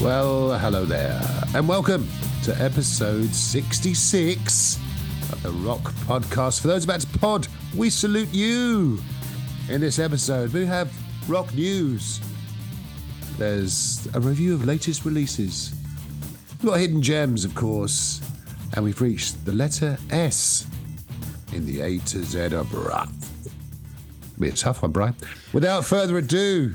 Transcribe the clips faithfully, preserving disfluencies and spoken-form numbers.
Well, hello there, and welcome to episode sixty-six of the Rock Podcast. For those about to pod, we salute you. In this episode, we have rock news. There's a review of latest releases. We've got hidden gems, of course, and we've reached the letter S in the A to Z of rock. Be a tough one, Brian. Without further ado,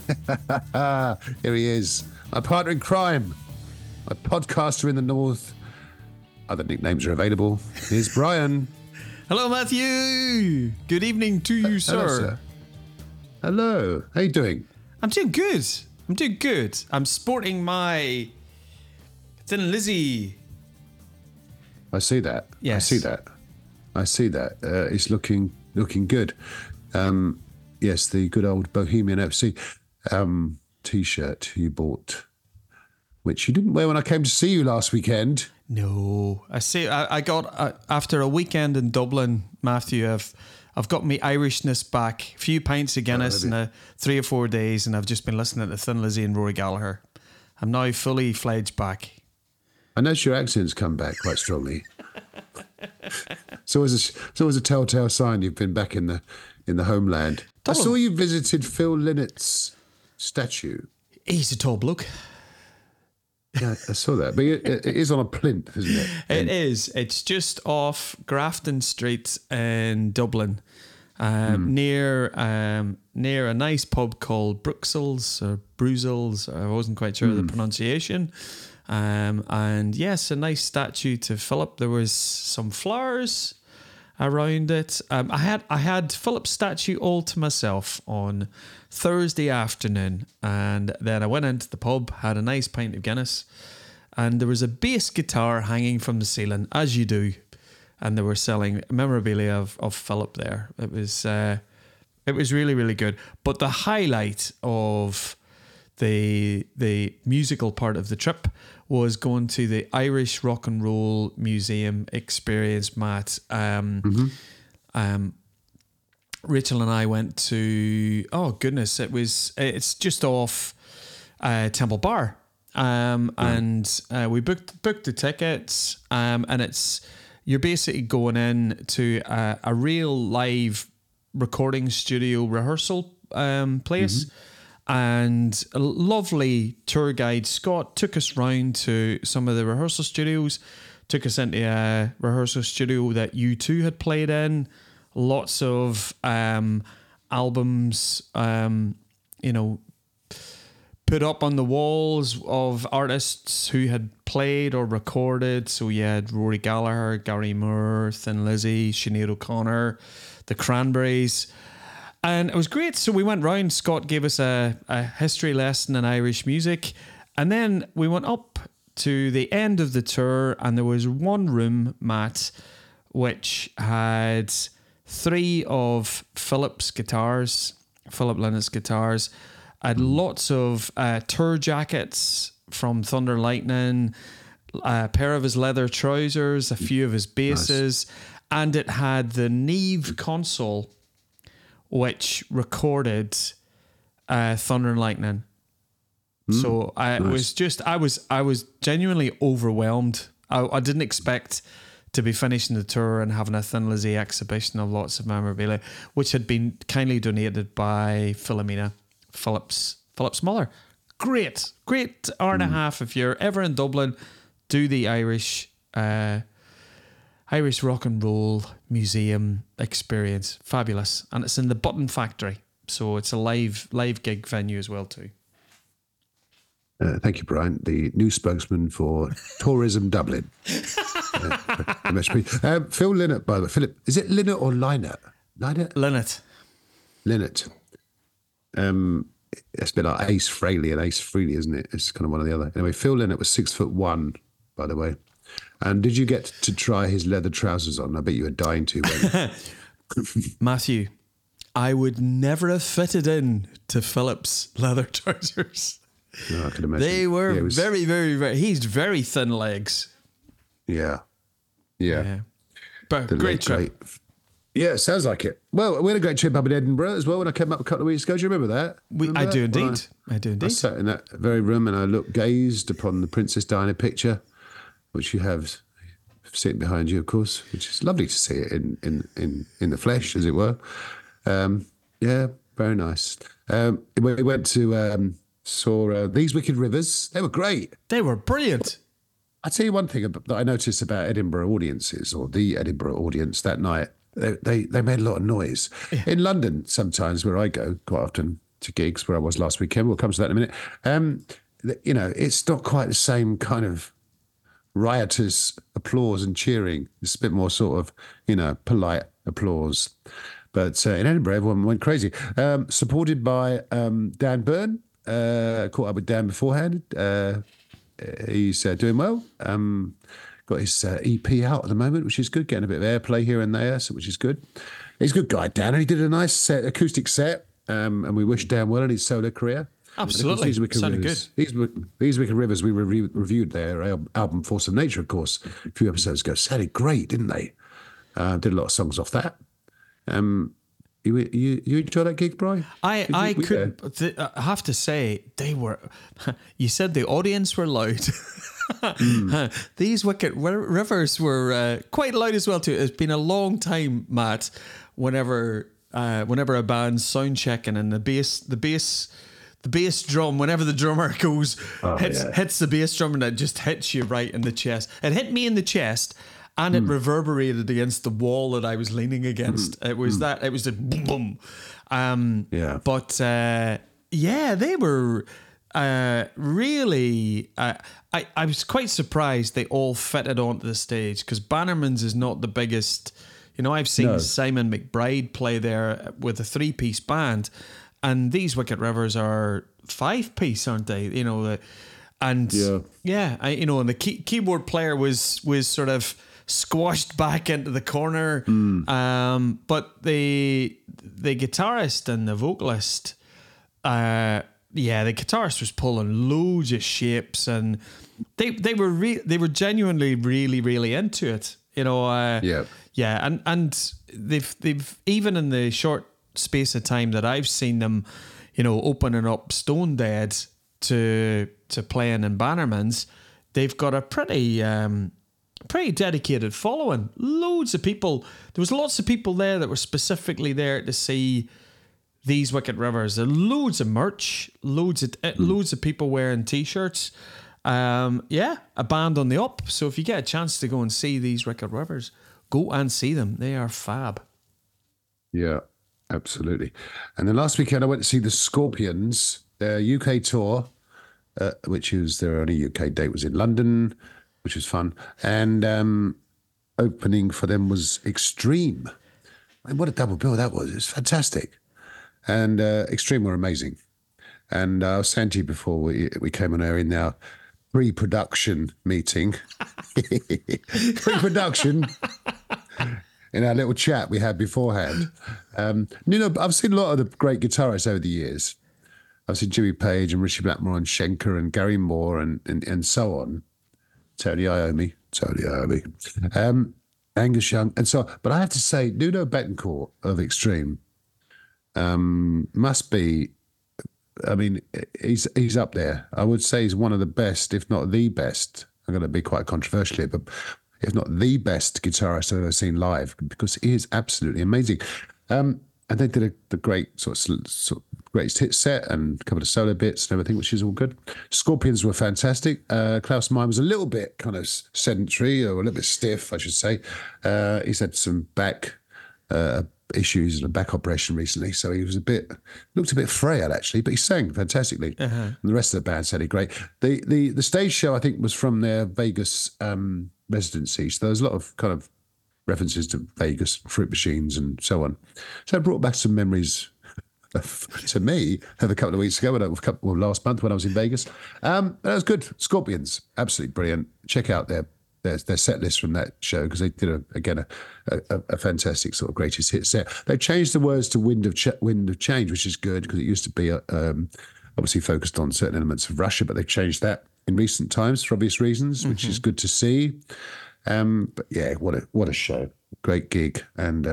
here he is, my partner in crime, my podcaster in the north. Other nicknames are available. Here's Brian. Hello, Matthew. Good evening to you, sir. Hello, sir. Hello. How you doing? I'm doing good. I'm doing good. I'm sporting my Thin Lizzy. I see that. Yes. I see that. I see that. Uh, it's looking looking good. Um, yes, the good old Bohemian F C um, T-shirt you bought, which you didn't wear when I came to see you last weekend. No, I see. I, I got uh, after a weekend in Dublin, Matthew. I've I've got my Irishness back. A few pints of Guinness in a three or four days, and I've just been listening to Thin Lizzy and Rory Gallagher. I'm now fully fledged back. I notice your accent's come back quite strongly. It's always a, it's always a telltale sign you've been back in the in the homeland. I saw you visited Phil Lynnett's statue. He's a tall bloke. Yeah, I saw that. But it, it is on a plinth, isn't it? It and, is. It's just off Grafton Street in Dublin, um, mm. near um, near a nice pub called Bruxelles or Brussels. I wasn't quite sure mm. of the pronunciation. Um, and yes, a nice statue to Philip. There was some flowers around it. Um, I had I had Philip's statue all to myself on Thursday afternoon, and then I went into the pub, had a nice pint of Guinness, and there was a bass guitar hanging from the ceiling, as you do, and they were selling memorabilia of, of Philip there. It was uh, it was really really good. But the highlight of the the musical part of the trip was going to the Irish Rock and Roll Museum experience, Matt. Um, mm-hmm. um, Rachel and I went to, oh goodness, it was, it's just off uh, Temple Bar. Um, mm. And uh, we booked booked the tickets, um, and it's, you're basically going in to a, a real live recording studio rehearsal um, place. Mm-hmm. And a lovely tour guide, Scott, took us round to some of the rehearsal studios, took us into a rehearsal studio that U two had played in. Lots of um, albums, um, you know, put up on the walls of artists who had played or recorded. So you had Rory Gallagher, Gary Moore, Thin Lizzy, Sinead O'Connor, the Cranberries. And it was great. So we went round. Scott gave us a, a history lesson in Irish music. And then we went up to the end of the tour, and there was one room, Matt, which had three of Philip's guitars, Philip Lynnett's guitars, had lots of uh, tour jackets from Thunder Lightning, a pair of his leather trousers, a few of his basses, nice. And it had the Neve console, which recorded uh, Thunder and Lightning. Mm, so I nice. was just, I was, I was genuinely overwhelmed. I, I didn't expect to be finishing the tour and having a Thin Lizzy exhibition of lots of memorabilia, which had been kindly donated by Philomena, Philip's Philip's mother. Great, great hour and mm. a half. If you're ever in Dublin, do the Irish. Uh, Irish Rock and Roll Museum experience. Fabulous. And it's in the Button Factory. So it's a live live gig venue as well too. Uh, thank you, Brian, the new spokesman for Tourism Dublin. uh, uh, Phil Lynnett, by the way. Philip, is it Lynnett or Lynett? Lynett? Lynnett. Lynnett. Um, it's a bit like Ace Frehley and Ace Frehley, isn't it? It's kind of one or the other. Anyway, Phil Lynnett was six foot one, by the way. And did you get to try his leather trousers on? I bet you were dying to. Matthew, I would never have fitted in to Philip's leather trousers. No, I can imagine. They were yeah, was, very, very, very... He's very thin legs. Yeah. Yeah. yeah. But the great trip. Great Yeah, sounds like it. Well, we had a great trip up in Edinburgh as well when I came up a couple of weeks ago. Do you remember that? We, remember I that? do When indeed. I, I do I, I indeed. sat in that very room and I looked, gazed upon the Princess Diana picture, which you have sitting behind you, of course, which is lovely to see it in in in, in the flesh, as it were. Um, yeah, very nice. Um, we went to um, saw uh, These Wicked Rivers. They were great. They were brilliant. I'll tell you one thing that I noticed about Edinburgh audiences, or the Edinburgh audience that night. They they, they made a lot of noise. Yeah. In London, sometimes where I go quite often to gigs, where I was last weekend, we'll come to that in a minute. Um, you know, it's not quite the same kind of riotous applause and cheering. It's a bit more sort of, you know, polite applause. But uh, in Edinburgh, everyone went crazy. Um, supported by um, Dan Byrne. Uh, caught up with Dan beforehand. Uh, he's uh, doing well. Um, got his uh, E P out at the moment, which is good. Getting a bit of airplay here and there, so which is good. He's a good guy, Dan. And he did a nice set, acoustic set. Um, and we wish Dan well in his solo career. Absolutely. These Wicked Sounded Rivers, good. These, These Wicked Rivers, we re- reviewed their al- album Force of Nature, of course, a few episodes ago. Sounded great, didn't they? Uh, did a lot of songs off that. Um, you, you you enjoy that gig, Brian? I, Did I you, could th- I have to say they were. You said the audience were loud. mm. These Wicked Rivers were uh, quite loud as well too. It's been a long time, Matt. Whenever uh, whenever a band's sound checking and the bass the bass. The bass drum, whenever the drummer goes, oh, hits, yeah. hits the bass drum and it just hits you right in the chest. It hit me in the chest and it mm. reverberated against the wall that I was leaning against. Mm. It was mm. that, it was the boom, boom. Um, yeah. But uh, yeah, they were uh, really, uh, I, I was quite surprised they all fitted onto the stage because Bannerman's is not the biggest. You know, I've seen no. Simon McBride play there with a three-piece band. And these Wicked Rivers are five piece, aren't they? You know, and yeah, yeah I, you know, and the key, keyboard player was was sort of squashed back into the corner. Mm. Um, but the the guitarist and the vocalist, uh, yeah, the guitarist was pulling loads of shapes, and they they were re- they were genuinely really really into it. You know, uh, yeah, yeah, and and they've they've even in the short space of time that I've seen them, you know, opening up Stone Dead to to playing in Bannerman's, they've got a pretty um, pretty dedicated following. Loads of people. There was lots of people there that were specifically there to see These Wicked Rivers. There loads of merch, loads of mm. loads of people wearing t-shirts. Um, yeah, a band on the up. So if you get a chance to go and see These Wicked Rivers, go and see them. They are fab. Yeah. Absolutely. And then last weekend I went to see the Scorpions, their U K tour, uh, which was their only U K date was in London, which was fun. And um, opening for them was Extreme. I mean, what a double bill that was. It was fantastic. And uh, Extreme were amazing. And uh, I was saying to you before we, we came on air in our pre-production meeting. Pre-production. In our little chat we had beforehand. Um, you know, I've seen a lot of the great guitarists over the years. I've seen Jimmy Page and Richie Blackmore and Schenker and Gary Moore and and, and so on. Tony Iommi, Tony Iommi, um, Angus Young, and so on. But I have to say, Nuno Bettencourt of Extreme um, must be, I mean, he's he's up there. I would say he's one of the best, if not the best. I'm going to be quite controversial here, but if not the best guitarist I've ever seen live, because he is absolutely amazing. Um, and they did a, the great sort of, sort of greatest hit set and a couple of solo bits and everything, which is all good. Scorpions were fantastic. Uh, Klaus Meine was a little bit kind of sedentary or a little bit stiff, I should say. Uh, he's had some back uh, issues and a back operation recently, so he was a bit looked a bit frail actually, but he sang fantastically. Uh-huh. And the rest of the band sounded great. The the the stage show I think was from their Vegas um, residency, so there was a lot of kind of references to Vegas, fruit machines, and so on. So it brought back some memories of, to me of a couple of weeks ago, when I, well, last month when I was in Vegas. Um, that was good. Scorpions, absolutely brilliant. Check out their their, their set list from that show, because they did a, again a, a, a fantastic sort of greatest hit set. They changed the words to "Wind of Ch- Wind of Change," which is good, because it used to be a, um, obviously focused on certain elements of Russia, but they've changed that in recent times for obvious reasons, which mm-hmm. is good to see. Um, but yeah, what a what a show, great gig, and uh,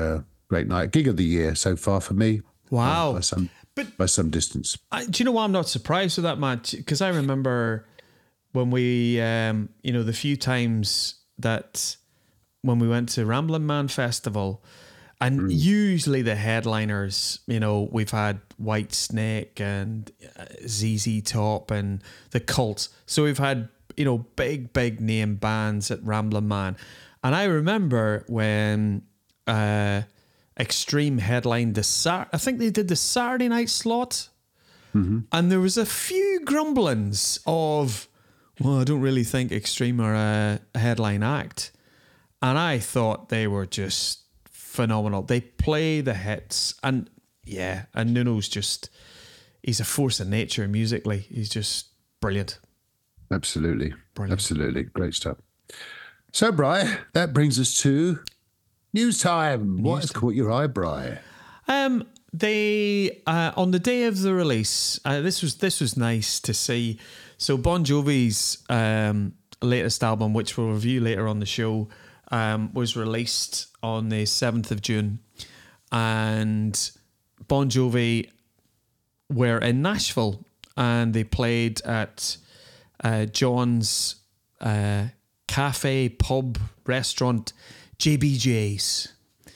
great night. Gig of the year so far for me. Wow. Um, by some But by some distance. I, do you know what? I'm not surprised with that, Matt, because I remember when we, um, you know, the few times that when we went to Ramblin' Man Festival, and mm. usually the headliners, you know, we've had White Snake and Z Z Top and The Cult. So we've had, you know, big, big name bands at Ramblin' Man. And I remember when uh, Extreme headlined the Sat, I think they did the Saturday night slot. Mm-hmm. And there was a few grumblings of, well, I don't really think Extreme are a, a headline act. And I thought they were just phenomenal. They play the hits, and yeah, and Nuno's just, he's a force of nature musically. He's just brilliant. Absolutely. Brilliant. Absolutely. Great stuff. So, Bri, that brings us to news time. News what has time. Caught your eye, Bri? Um, they, uh, on the day of the release, uh, this was this was nice to see. So Bon Jovi's um, latest album, which we'll review later on the show, um, was released on the seventh of June. And Bon Jovi were in Nashville, and they played at uh, John's uh, cafe, pub, restaurant, J B J's.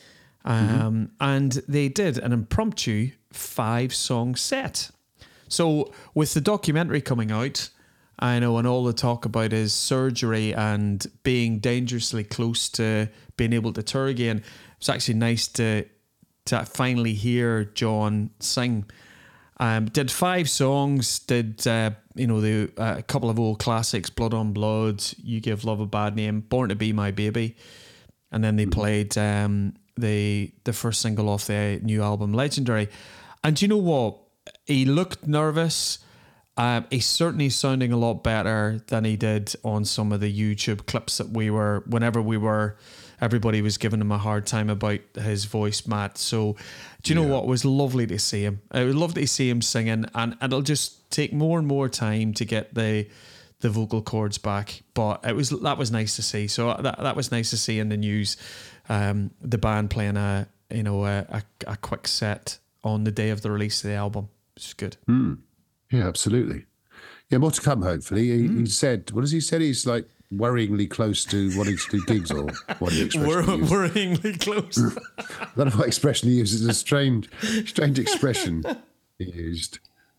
Um, mm-hmm. And they did an impromptu five-song set. So with the documentary coming out, I know, and all the talk about his surgery and being dangerously close to being able to tour again, it's actually nice to to finally hear John sing. Um, did five songs, did uh, you know the uh, a couple of old classics, Blood on Blood, You Give Love a Bad Name, Born to Be My Baby, and then they played um, the the first single off the new album, Legendary. And do you know what? He looked nervous. Um, he's certainly sounding a lot better than he did on some of the YouTube clips that we were, whenever we were, everybody was giving him a hard time about his voice, Matt. So, do you know yeah. what? It was lovely to see him. It was lovely to see him singing, and, and it'll just take more and more time to get the the vocal cords back. But it was that was nice to see. So that that was nice to see in the news. Um, the band playing a you know a, a, a quick set on the day of the release of the album. It's good. Mm. Yeah, absolutely. Yeah, more to come, hopefully. He, mm. he said, what has he said? He's like worryingly close to wanting to do gigs, or what the expression Wor- he used. Worryingly close. I don't know what expression he used. It's a strange, strange expression he used.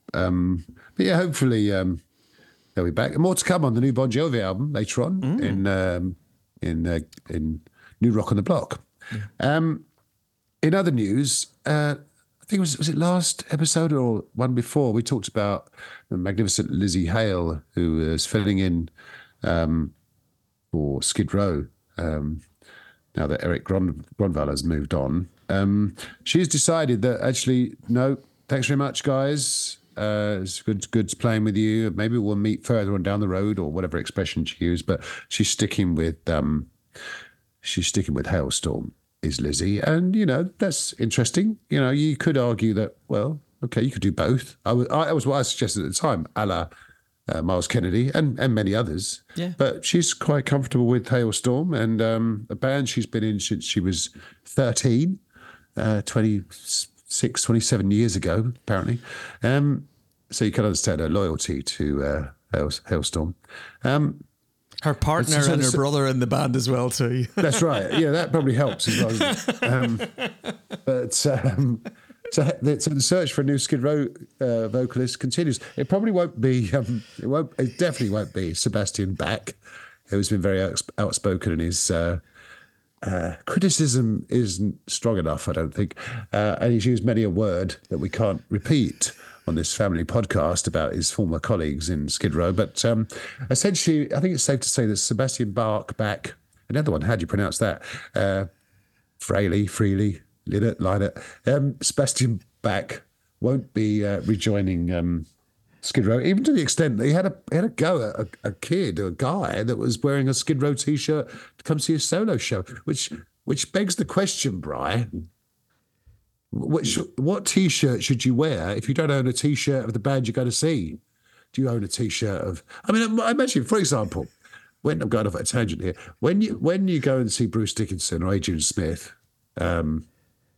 Um, but yeah, hopefully um, they'll be back. And more to come on the new Bon Jovi album later on mm. in um, in uh, in New Rock on the Block. Yeah. Um, in other news, uh, I think it was was it last episode or one before, we talked about the magnificent Lizzie Hale, who is filling in um, for Skid Row um, now that Eric Gron- Gronvall has moved on. Um, she's decided that actually, no, thanks very much, guys. Uh, it's good, good playing with you. Maybe we'll meet further on down the road, or whatever expression she used. But she's sticking with um, she's sticking with Hailstorm. Is Lizzie, and you know that's interesting. You know, you could argue that, well, okay, you could do both. I was, I, that was what I suggested at the time, a la uh, Miles Kennedy and and many others. Yeah. But she's quite comfortable with Hailstorm, and um, a band she's been in since she was thirteen, uh, twenty-six, twenty-seven years ago, apparently. Um, so you can understand her loyalty to uh, Hail, Hailstorm. Um, Her partner so, so, and her so, brother in the band as well too. That's right. Yeah, that probably helps as well. Um, but um, so, the, so the search for a new Skid Row uh, vocalist continues. It probably won't be. Um, it won't. It definitely won't be Sebastian Bach, who's been very outs- outspoken in his uh, uh, criticism isn't strong enough, I don't think, uh, and he's used many a word that we can't repeat on this family podcast about his former colleagues in Skid Row. But um, essentially, I think it's safe to say that Sebastian Bach, back, another one, how do you pronounce that? Uh, Fraley, Freely, Linnet, Linnet. Um, Sebastian Bach won't be uh, rejoining um, Skid Row, even to the extent that he had a he had a go at a, a kid or a guy that was wearing a Skid Row T-shirt to come see a solo show, which which begs the question, Brian. What, what T-shirt should you wear if you don't own a T-shirt of the band you're going to see? Do you own a T-shirt of... I mean, I imagine, for example, when I'm going off at a tangent here, when you when you go and see Bruce Dickinson or Adrian Smith, um,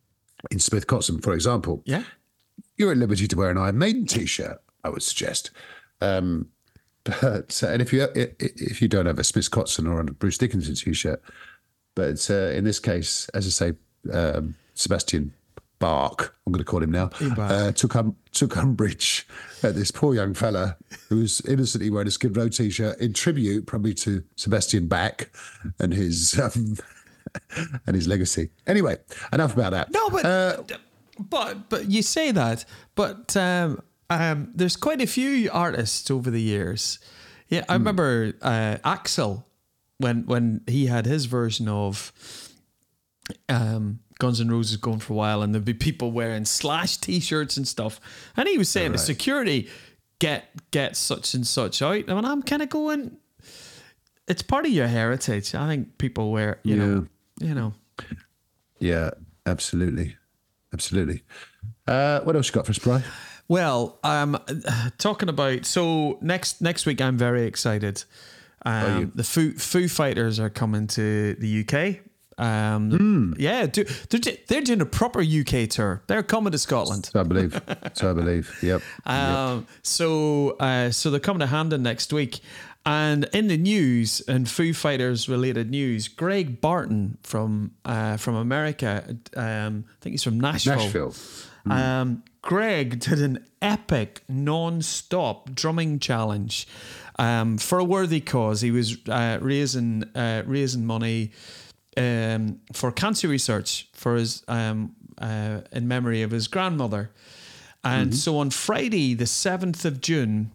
in Smith Kotzen, for example, Yeah. you're at liberty to wear an Iron Maiden T-shirt, I would suggest. Um, but and if you if you don't have a Smith Kotzen or a Bruce Dickinson T-shirt, but uh, in this case, as I say, um, Sebastian Bach, I'm going to call him now, uh, took um, took umbrage at this poor young fella who was innocently wearing a Skid Row T-shirt in tribute, probably to Sebastian Bach and his um, and his legacy. Anyway, enough about that. No, but uh, but but you say that, but um, um, there's quite a few artists over the years. Yeah, I remember uh, Axl when when he had his version of um, Guns N' Roses going for a while, and there'd be people wearing Slash T-shirts and stuff, and he was saying right. to security, "Get get such and such out." And I'm kind of going, it's part of your heritage. I think people wear, you Yeah. know, you know. yeah, absolutely, absolutely. Uh, what else you got for us, Bri? Well, um, talking about so next next week, I'm very excited. Um, the Foo Foo Fighters are coming to the U K. Um, Mm. Yeah, do, they're they're doing a proper U K tour. They're coming to Scotland. So I believe. So I believe. Yep. Um, yep. So uh, so they're coming to Hamden next week. And in the news, and Foo Fighters related news, Greg Barton from uh, from America, um, I think he's from Nashville. Nashville. Um, Greg did an epic non-stop drumming challenge um, for a worthy cause. He was uh, raising uh, raising money um, for cancer research for his um, uh, in memory of his grandmother. And Mm-hmm. so on Friday, the seventh of June,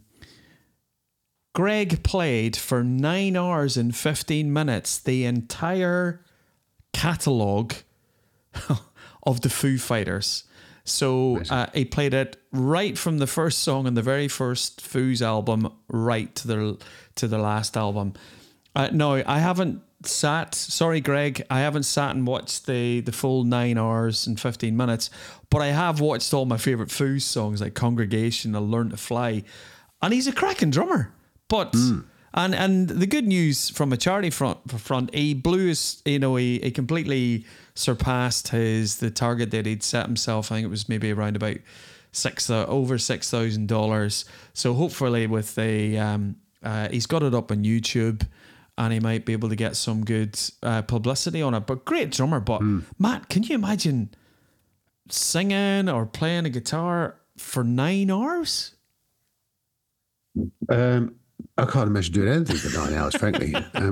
Greg played for nine hours and fifteen minutes the entire catalogue of the Foo Fighters. So uh, he played it right from the first song on the very first Foo's album right to the to the last album. Uh, no, I haven't sat. Sorry, Greg, I haven't sat and watched the the full nine hours and fifteen minutes. But I have watched all my favorite Foo songs like "Congregation" and "Learn to Fly," and he's a cracking drummer. But mm. and and the good news from a charity front front, he blew his, you know, he, he completely surpassed his the target that he'd set himself. I think it was maybe around about six uh, over six thousand dollars. So hopefully with the um uh, he's got it up on YouTube, and he might be able to get some good uh, publicity on it. But great drummer. But mm. Matt, can you imagine singing or playing a guitar for nine hours? Um. I can't imagine doing anything for nine hours, frankly. Um,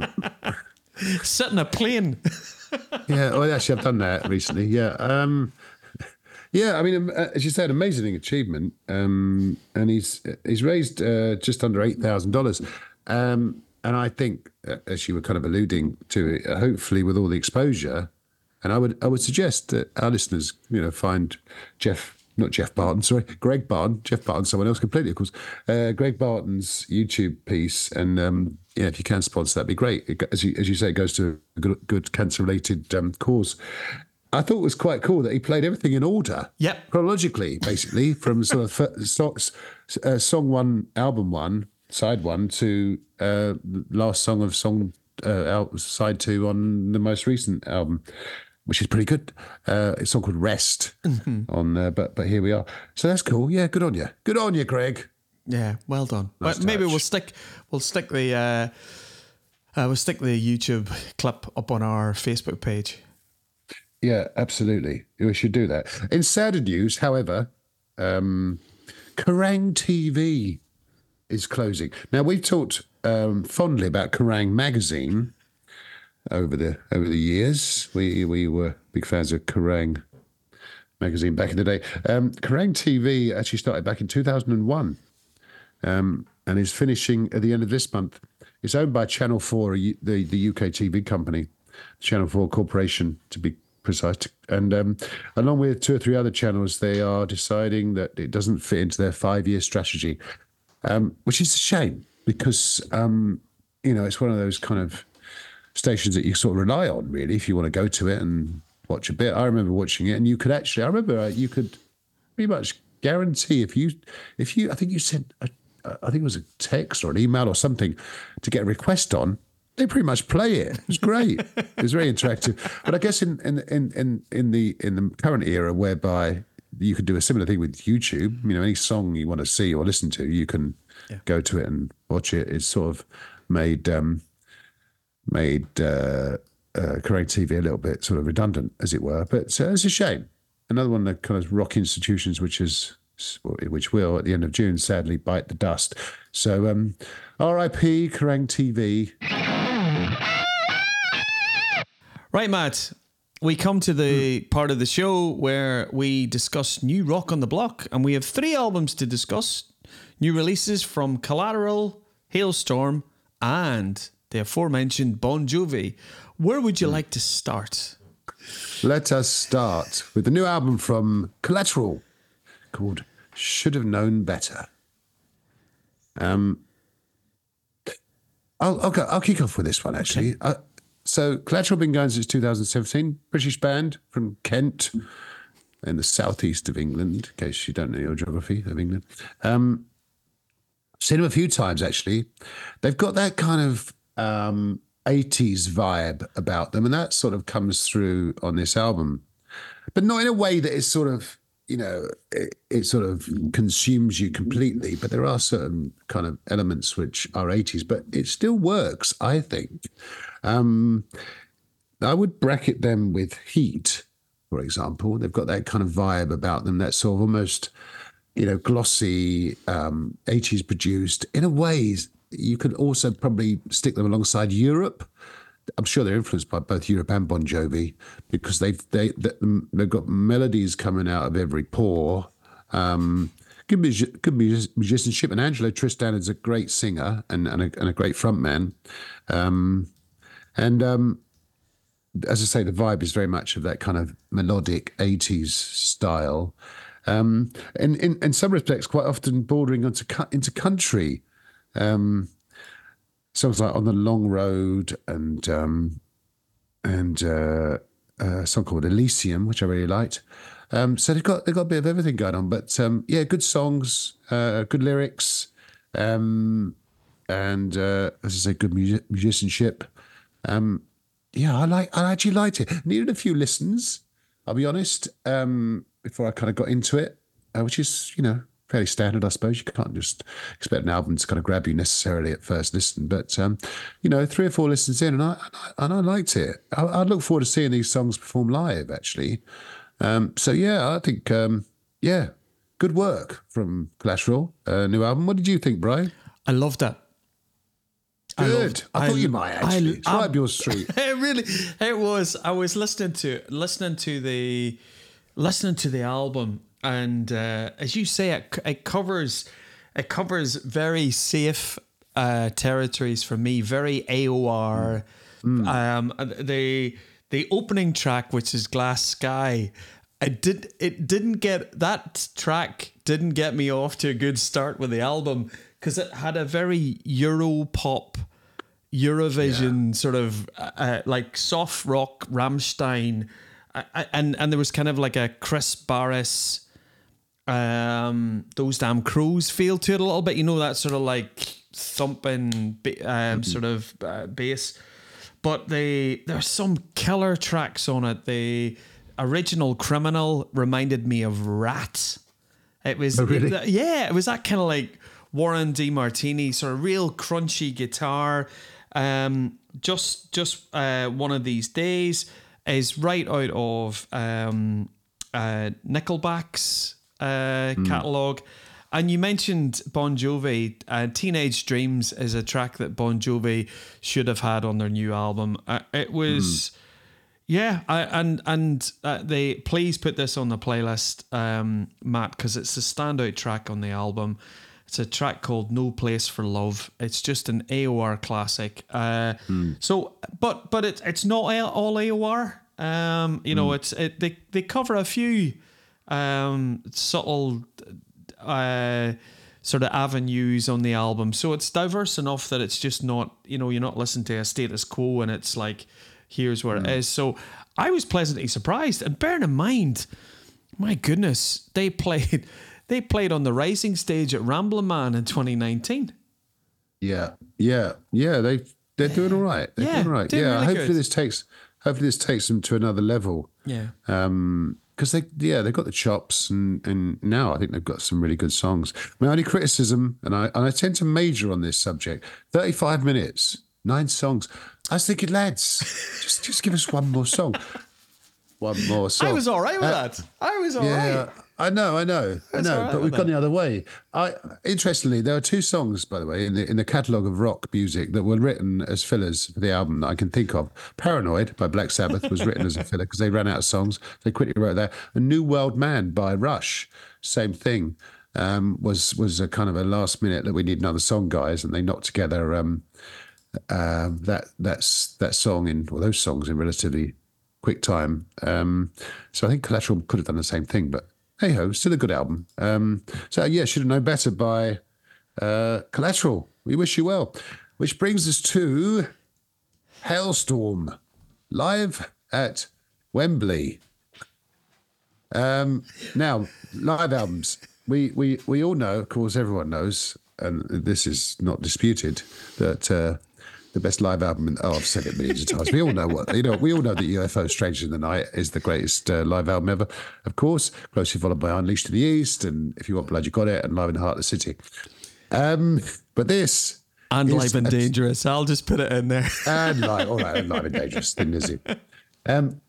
Sit in a plane. yeah, well, actually, I've done that recently. Yeah, um, yeah. I mean, as you said, amazing achievement. Um, and he's he's raised uh, just under eight thousand dollars. Um, and I think, uh, as you were kind of alluding to, uh, hopefully with all the exposure, and I would I would suggest that our listeners, you know, find Jeff. Not Jeff Barton, sorry, Greg Barton. Jeff Barton, someone else completely, of course. Uh, Greg Barton's YouTube piece, and um, yeah, if you can sponsor, that'd be great. It, as you as you say, it goes to a good, good cancer-related um, cause. I thought it was quite cool that he played everything in order, yep, chronologically, basically, from sort of f- so, uh, song one, album one, side one to uh, last song of song uh, side two on the most recent album, which is pretty good. Uh, it's a song called Rest mm-hmm. on, uh, but but here we are. So that's cool. Yeah, good on you. Good on you, Greg. Yeah, well done. Nice but maybe touch. we'll stick we'll stick the uh, uh, we'll stick the YouTube clip up on our Facebook page. Yeah, absolutely. We should do that. In sadder news, however, um, Kerrang T V is closing. Now we've talked um, fondly about Kerrang magazine. Over the over the years, we we were big fans of Kerrang magazine back in the day. Um, Kerrang T V actually started back in two thousand one, um, and is finishing at the end of this month. It's owned by Channel Four, the the U K T V company, Channel Four Corporation to be precise. And um, along with two or three other channels, they are deciding that it doesn't fit into their five year strategy, um, which is a shame because um, you know it's one of those kind of stations that you sort of rely on, really, if you want to go to it and watch a bit. I remember watching it, and you could actually, I remember uh, you could pretty much guarantee if you, if you, I think you sent, a, I think it was a text or an email or something to get a request on, they pretty much play it. It was great. It was very interactive. But I guess in in in in in the in the current era, whereby you could do a similar thing with YouTube. You know, any song you want to see or listen to, you can yeah. go to it and watch it. It's sort of made um, made uh, uh, Kerrang! T V a little bit sort of redundant, as it were. But uh, it's a shame. Another one of the kind of rock institutions, which is which will at the end of June sadly bite the dust. So um, R I P Kerrang! T V. Right, Matt. We come to the mm. part of the show where we discuss new rock on the block, and we have three albums to discuss. New releases from Collateral, Hailstorm, and the aforementioned Bon Jovi. Where would you mm. like to start? Let us start with the new album from Collateral called Should Have Known Better. Um, I'll, I'll, go, I'll kick off with this one, actually. Okay. Uh, so Collateral have been going since two thousand seventeen. British band from Kent in the southeast of England, in case you don't know your geography of England. Um, I've seen them a few times, actually. They've got that kind of um, eighties vibe about them, and that sort of comes through on this album. But not in a way that is sort of, you know, it, it sort of consumes you completely. But there are certain kind of elements which are eighties, but it still works, I think. Um, I would bracket them with Heat, for example. They've got that kind of vibe about them, that sort of almost, you know, glossy, um, eighties produced. In a way, you could also probably stick them alongside Europe. I'm sure they're influenced by both Europe and Bon Jovi because they've they, they've got melodies coming out of every pore. Um, good, music, good musicianship, and Angelo Tristan is a great singer and and a, and a great frontman. Um, and um, as I say, the vibe is very much of that kind of melodic eighties style, um, and in, in some respects, quite often bordering onto into country. Um, songs like On the Long Road and um, and uh, a song called Elysium, which I really liked. Um, so they've got they've got a bit of everything going on. But um, yeah, good songs, uh, good lyrics, um, and uh, as I say, good music, musicianship. Um, yeah, I like I actually liked it. Needed a few listens, I'll be honest, um, before I kind of got into it, uh, which is, you know, fairly standard, I suppose. You can't just expect an album to kind of grab you necessarily at first listen. But, um, you know, three or four listens in, and I and I liked it. I, I look forward to seeing these songs perform live, actually. Um, so, yeah, I think, um, yeah, good work from Collateral, uh, new album. What did you think, Brian? I loved it. Good. I, loved, I thought I, you might, actually. I, it's right up your street. It really, it was. I was listening to, listening to the, listening to the album. And uh, as you say, it, it covers it covers very safe uh, territories for me. Very A O R. Mm. Um, the the opening track, which is Glass Sky, it did it didn't get that track didn't get me off to a good start with the album because it had a very Euro pop, Eurovision yeah. sort of uh, like soft rock Rammstein, uh, and and there was kind of like a Chris Barris. Um, those damn crows feel to it a little bit, you know, that sort of like thumping, um, mm-hmm. sort of uh, bass. But they there's some killer tracks on it. The original Criminal reminded me of Rat. It was, oh, really? it, yeah, it was that kind of like Warren DeMartini sort of real crunchy guitar. Um, just just uh, One of These Days is right out of um, uh, Nickelback's. Uh, mm. catalogue. And you mentioned Bon Jovi. uh, Teenage Dreams is a track that Bon Jovi should have had on their new album. Uh, it was mm. yeah I, and and uh, they please put this on the playlist, um, Matt, because it's a standout track on the album. It's a track called No Place for Love. It's just an A O R classic. uh, mm. so but but it, it's not all A O R. Um, you know, mm. it's it, they, they cover a few Um, subtle uh, sort of avenues on the album, so it's diverse enough that it's just not, you know, you're not listening to a status quo and it's like, here's where mm. it is. So I was pleasantly surprised, and bearing in mind, my goodness, they played they played on the Rising stage at Ramblin' Man in twenty nineteen. Yeah, yeah, yeah. They they're doing all right. They're Yeah, doing all right. doing Yeah, really hopefully good. this takes hopefully this takes them to another level. Yeah. Um, because they yeah they've got the chops, and and now I think they've got some really good songs. My only criticism, and I and I tend to major on this subject, thirty-five minutes, nine songs. I was thinking, lads, just just give us one more song. One more song. I was all right with Uh, that. I was all Yeah, right. I know, I know, I That's know. all right But we've with gone that. the other way. I interestingly, there are two songs, by the way, in the in the catalogue of rock music that were written as fillers for the album that I can think of. "Paranoid" by Black Sabbath was written as a filler because they ran out of songs. They quickly wrote that. "And New World Man" by Rush, same thing. Um, was was a kind of a last minute that we need another song, guys, and they knocked together um, uh, that that's that song in or those songs in relatively quick time. Um, so I think Collateral could have done the same thing, but hey ho, still a good album. Um, so yeah, should have known better by uh, Collateral. We wish you well. Which brings us to Hailstorm, live at Wembley. Um, now, live albums. We, we we all know, of course, everyone knows, and this is not disputed, that uh, the best live album. In, oh, I've said it millions of times. We all know what you know. We all know that U F O Strangers in the Night is the greatest uh, live album ever. Of course, closely followed by Unleashed to the East, and If You Want Blood, You Got It, and Live in the Heart of the City. Um, but this And is Live and a- Dangerous. I'll just put it in there. and live, all right, and live and dangerous, didn't is it? Um,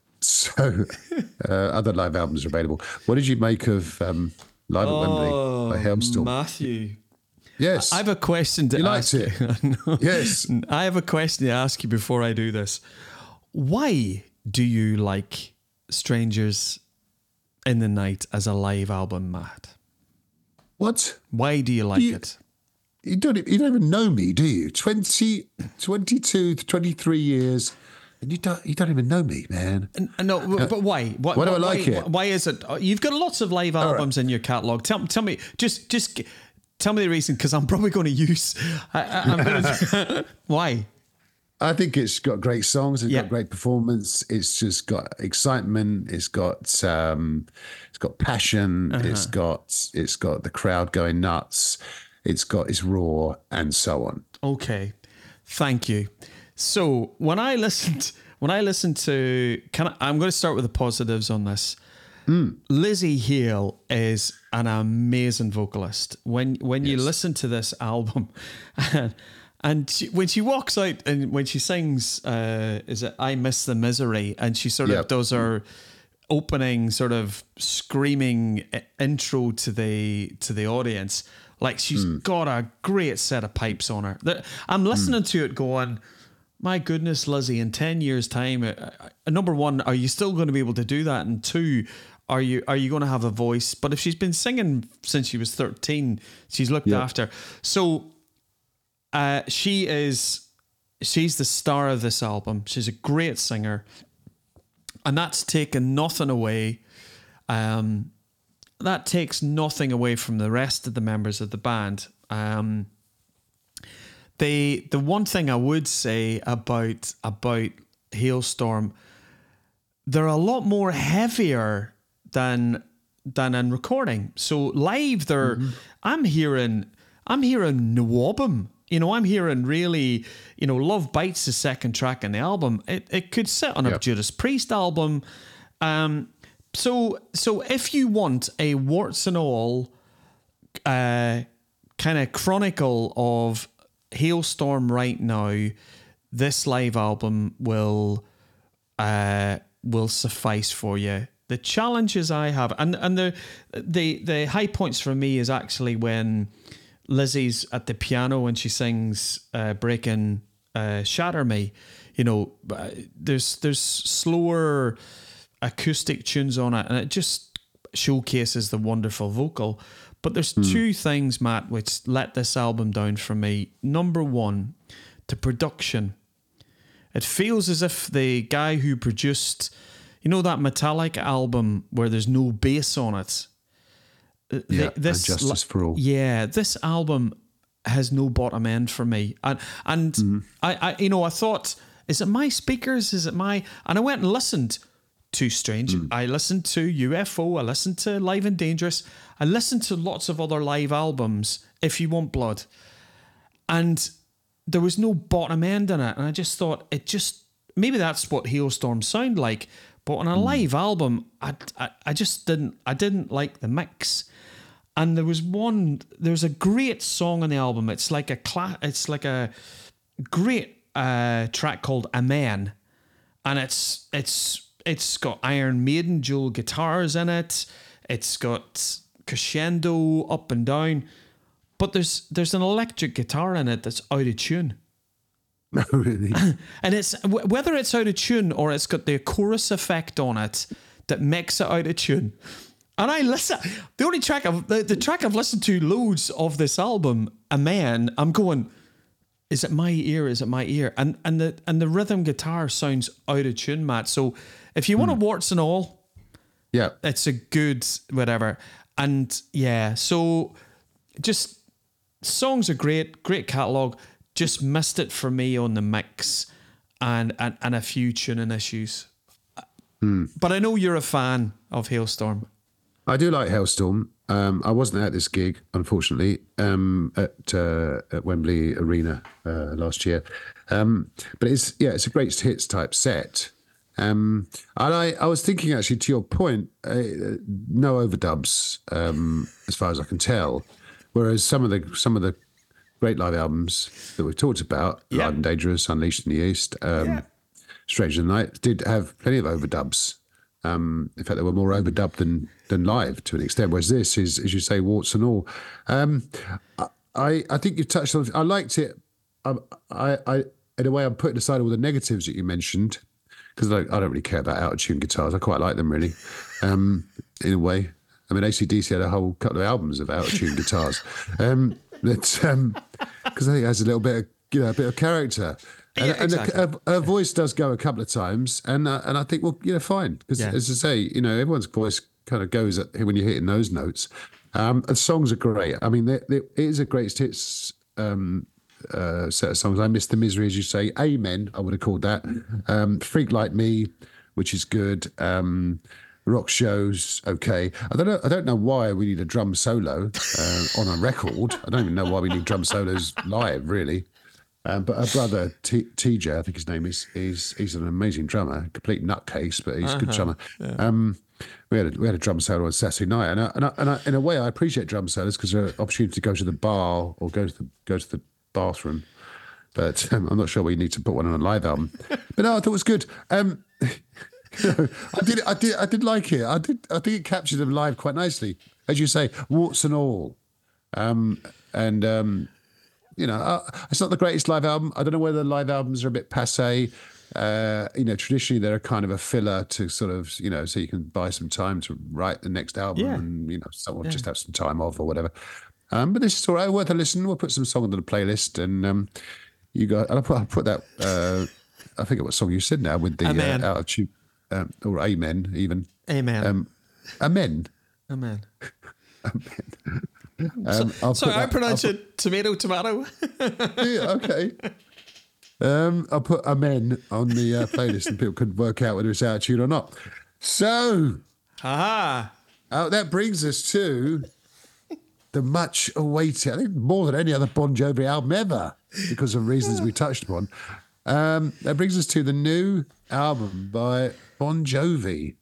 so uh, other live albums are available. What did you make of um, Live at Wembley by Hailstorm? Matthew. Yes, I have a question to You ask liked you. I know. Yes. I have a question to ask you before I do this. Why do you like Strangers in the Night as a live album, Matt? What? Why do you like You- it? You don't, you don't even know me, do you? twenty, twenty-two, twenty-three years, and you don't, you don't even know me, man. N- No, but but why? Why, why do I why- like it? Why is it? You've got lots of live albums in your catalogue. Tell, tell me, just just g- tell me the reason, because I'm probably going to use. I, I, I'm going to. Why? I think it's got great songs. It's Yeah. got great performance. It's just got excitement. It's got um, it's got passion. Uh-huh. It's got it's got the crowd going nuts. It's got it's raw and so on. Okay, thank you. So when I listened, when I listened to, can I, I'm going to start with the positives on this. Lizzie Hale is an amazing vocalist. When when you Yes. listen to this album, and, and she, when she walks out and when she sings, uh, is it "I Miss the Misery," and she sort of Yep. does her opening sort of screaming i- intro to the to the audience. Like she's got a great set of pipes on her. The- I'm listening to it going, my goodness, Lizzie, in ten years' time, uh, uh, number one, are you still going to be able to do that? And two, are you are you going to have a voice? But if she's been singing since she was thirteen, she's looked Yeah. after. So uh, she is, she's the star of this album. She's a great singer. And that's taken nothing away. Um, that takes nothing away from the rest of the members of the band. Um, they, the one thing I would say about about Hailstorm, they're a lot more heavier than than in recording. So live, they're I'm hearing I'm hearing Nwabum. You know, I'm hearing really, you know, Love Bites the second track in the album. It it could sit on a Yep. Judas Priest album. Um, so so if you want a warts and all uh, kind of chronicle of Hailstorm right now, this live album will uh, will suffice for you. The challenges I have, and and the the the high points for me is actually when Lizzie's at the piano and she sings uh, "Breaking uh, Shatter Me." You know, uh, there's there's slower acoustic tunes on it, and it just showcases the wonderful vocal. But there's two things, Matt, which let this album down for me. Number one, the production. It feels as if the guy who produced, you know, that Metallica album where there's no bass on it. Uh, Yeah, the- this and Justice for All. Yeah, this album has no bottom end for me, and and I, I, you know, I thought, is it my speakers? Is it my? And I went and listened to Strange. I listened to U F O. I listened to Live and Dangerous. I listened to lots of other live albums. If You Want Blood, and there was no bottom end in it, and I just thought it just maybe that's what Hailstorm sound like, but on a mm. live album, I, I I just didn't I didn't like the mix. And there was one there's a great song on the album. It's like a cla- it's like a great uh, track called Amen, and it's it's it's got Iron Maiden dual guitars in it. It's got crescendo up and down, but there's there's an electric guitar in it that's out of tune. No, really. And it's whether it's out of tune or it's got the chorus effect on it that makes it out of tune. And I listen. The only track I've the, the track I've listened to loads of this album, Amen. I'm going, is it my ear? Is it my ear? And and the and the rhythm guitar sounds out of tune, Matt. So if you want mm. a warts and all, yeah, it's a good whatever. And yeah, so just songs are great, great catalogue. Just missed it for me on the mix and and, and a few tuning issues. Mm. But I know you're a fan of Hailstorm. I do like Hailstorm. Um, I wasn't at this gig, unfortunately, um, at, uh, at Wembley Arena uh, last year. Um, but it's yeah, it's a great hits type set. Um, and I, I was thinking actually, to your point, uh, no overdubs um, as far as I can tell. Whereas some of the some of the great live albums that we've talked about, yeah. Live and Dangerous, Unleashed in the East, um, yeah. Strange in the Night, did have plenty of overdubs. Um, in fact, they were more overdubbed than than live to an extent. Whereas this is, as you say, warts and all. Um, I I think you touched on. I liked it. I, I, I in a way, I'm putting aside all the negatives that you mentioned because I, I don't really care about out of tune guitars. I quite like them really. Um, in a way, I mean, A C D C had a whole couple of albums of out of tune guitars. Um, That's um, because I think it has a little bit of you know a bit of character. And, yeah, exactly. and her, her voice does go a couple of times, and uh, and I think well, you know, fine because yeah. as I say, you know, everyone's voice kind of goes at, when you're hitting those notes. Um, and songs are great. I mean, they, they, it is a great hits um, uh, set of songs. I Miss the Misery, as you say. Amen, I would have called that. Um, Freak Like Me, which is good. Um, Rock Shows, okay. I don't know. I don't know why we need a drum solo uh, on a record. I don't even know why we need drum solos live, really. Um, but our brother T- TJ, I think his name is, he's he's an amazing drummer, complete nutcase, but he's uh-huh. a good drummer. Yeah. Um, we had a, we had a drum solo on Saturday night, and I, and, I, and I, in a way, I appreciate drum solos because they're an opportunity to go to the bar or go to the go to the bathroom. But um, I'm not sure we need to put one on a live album. But no, I thought it was good. Um, You know, I did, I did, I did like it. I did, I think it captured them live quite nicely, as you say, warts and all. Um, and um, you know, uh, it's not the greatest live album. I don't know whether live albums are a bit passé. Uh, you know, traditionally they're a kind of a filler to sort of, you know, so you can buy some time to write the next album, yeah. and you know, someone yeah. just have some time off or whatever. Um, but this is all right, worth a listen. We'll put some song on the playlist, and um, you got. I'll put, I'll put that. Uh, I forget what song you said now with the uh, out of tune. Um, or amen, even. Amen. Um, amen. Amen. Amen. Um, so, sorry, that, I pronounce put, it tomato, tomato. Yeah, okay. Um, I'll put amen on the uh, playlist and people could work out whether it's out of tune or not. So, aha. Uh, that brings us to the much awaited, I think more than any other Bon Jovi album ever, because of reasons we touched upon. Um, that brings us to the new album by Bon Jovi,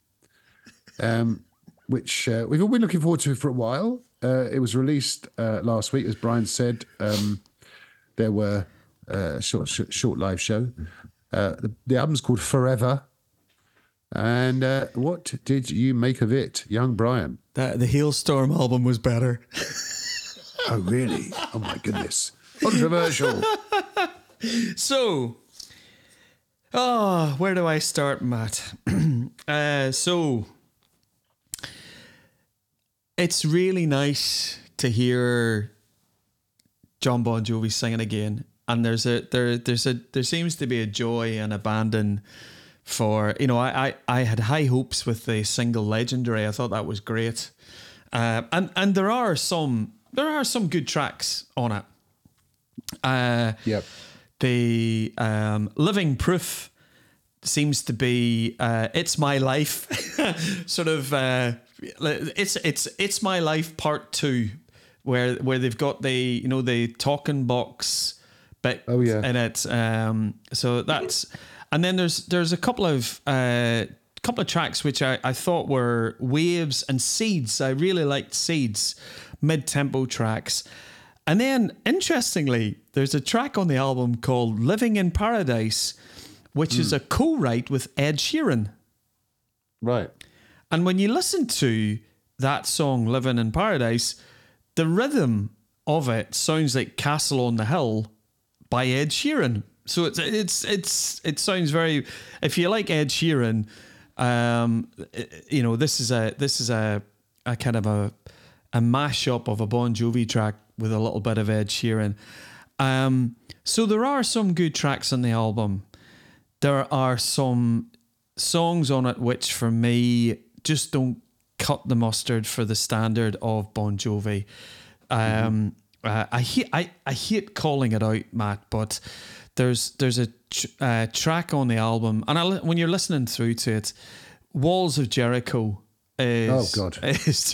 um, which uh, we've all been looking forward to for a while. Uh, it was released uh, last week, as Brian said. Um, there were uh, a short, short, short live show. Uh, the, the album's called Forever. And uh, what did you make of it, young Brian? That, the Hailstorm album was better. Oh, really? Oh, my goodness. Controversial. So... Oh, where do I start, Matt? uh, so, it's really nice to hear John Bon Jovi singing again, and there's a there there's a there seems to be a joy and abandon for you know I I, I had high hopes with the single Legendary. I thought that was great, uh, and and there are some there are some good tracks on it. Uh, yep. The um, Living Proof seems to be uh, It's My Life, sort of. Uh, it's it's it's My Life Part Two, where where they've got the you know the talking box but Oh, yeah. in it. Um, so that's, and then there's there's a couple of uh, couple of tracks which I, I thought were Waves and Seeds. I really liked Seeds, mid-tempo tracks. And then, interestingly, there's a track on the album called Living in Paradise, which mm. is a co-write with Ed Sheeran. Right. And when you listen to that song, Living in Paradise, the rhythm of it sounds like Castle on the Hill by Ed Sheeran. So it's it's it's it sounds very. If you like Ed Sheeran, um, you know this is a this is a a kind of a a mashup of a Bon Jovi track with a little bit of Ed Sheeran. Um, so there are some good tracks on the album. There are some songs on it which, for me, just don't cut the mustard for the standard of Bon Jovi. Um, mm-hmm. uh, I hate I, I hate calling it out, Matt, but there's there's a tr- uh, track on the album, and I, when you're listening through to it, Walls of Jericho is oh god is,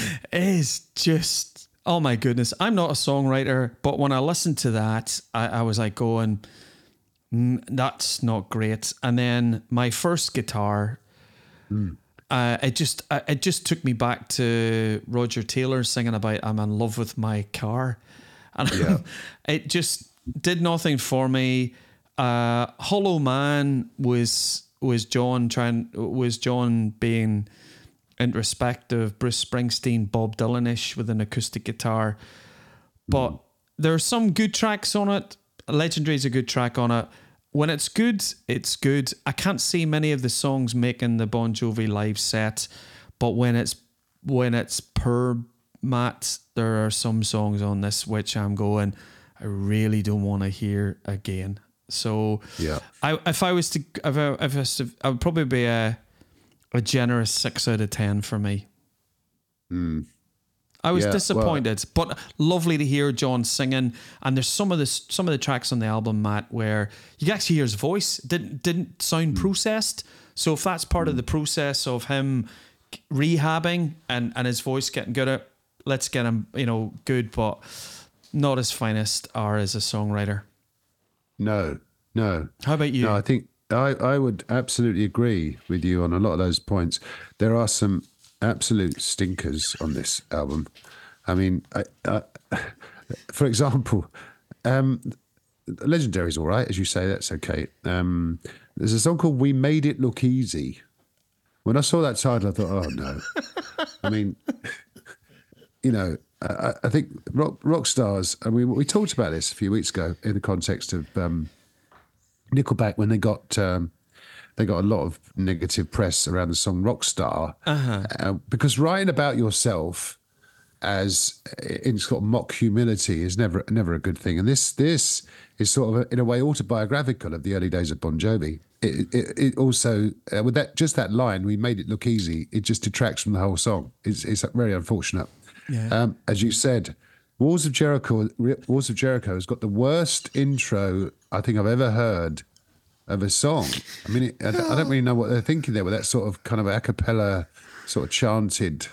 is just. Oh my goodness, I'm not a songwriter, but when I listened to that, I, I was like going, mm, that's not great. And then my first guitar, mm. uh, it just uh, it just took me back to Roger Taylor singing about I'm in love with my car. And yeah. It just did nothing for me. Uh, Hollow Man was was John trying was John being introspective, Bruce Springsteen, Bob Dylan-ish with an acoustic guitar. But mm. there are some good tracks on it. Legendary is a good track on it. When it's good, it's good. I can't see many of the songs making the Bon Jovi live set, but when it's when it's per Matt, there are some songs on this which I'm going, I really don't want to hear again. So yeah, I if I was to if I, if I, was to, I would probably be a A generous six out of ten for me. Mm. I was yeah, disappointed, well, but lovely to hear John singing. And there's some of the some of the tracks on the album, Matt, where you can actually hear his voice didn't didn't sound mm. processed. So if that's part mm. of the process of him rehabbing and, and his voice getting good at, let's get him, you know, good, but not his finest hour as a songwriter. No, no. How about you? No, I think. I, I would absolutely agree with you on a lot of those points. There are some absolute stinkers on this album. I mean, I, I, for example, um, Legendary's all right, as you say, that's okay. Um, there's a song called We Made It Look Easy. When I saw that title, I thought, oh, no. I mean, you know, I, I think rock, rock stars, and we, we talked about this a few weeks ago in the context of... Um, Nickelback, when they got um, they got a lot of negative press around the song Rockstar, uh-huh. uh, because writing about yourself as in sort of mock humility is never never a good thing. And this this is sort of a, in a way autobiographical of the early days of Bon Jovi. It, it, it also uh, with that just that line, we made it look easy. It just detracts from the whole song. It's it's very unfortunate. Yeah. Um, as you said, Walls of Jericho. Walls of Jericho has got the worst intro I think I've ever heard of a song. I mean, it, I, don't, I don't really know what they're thinking there with that sort of kind of a cappella, sort of chanted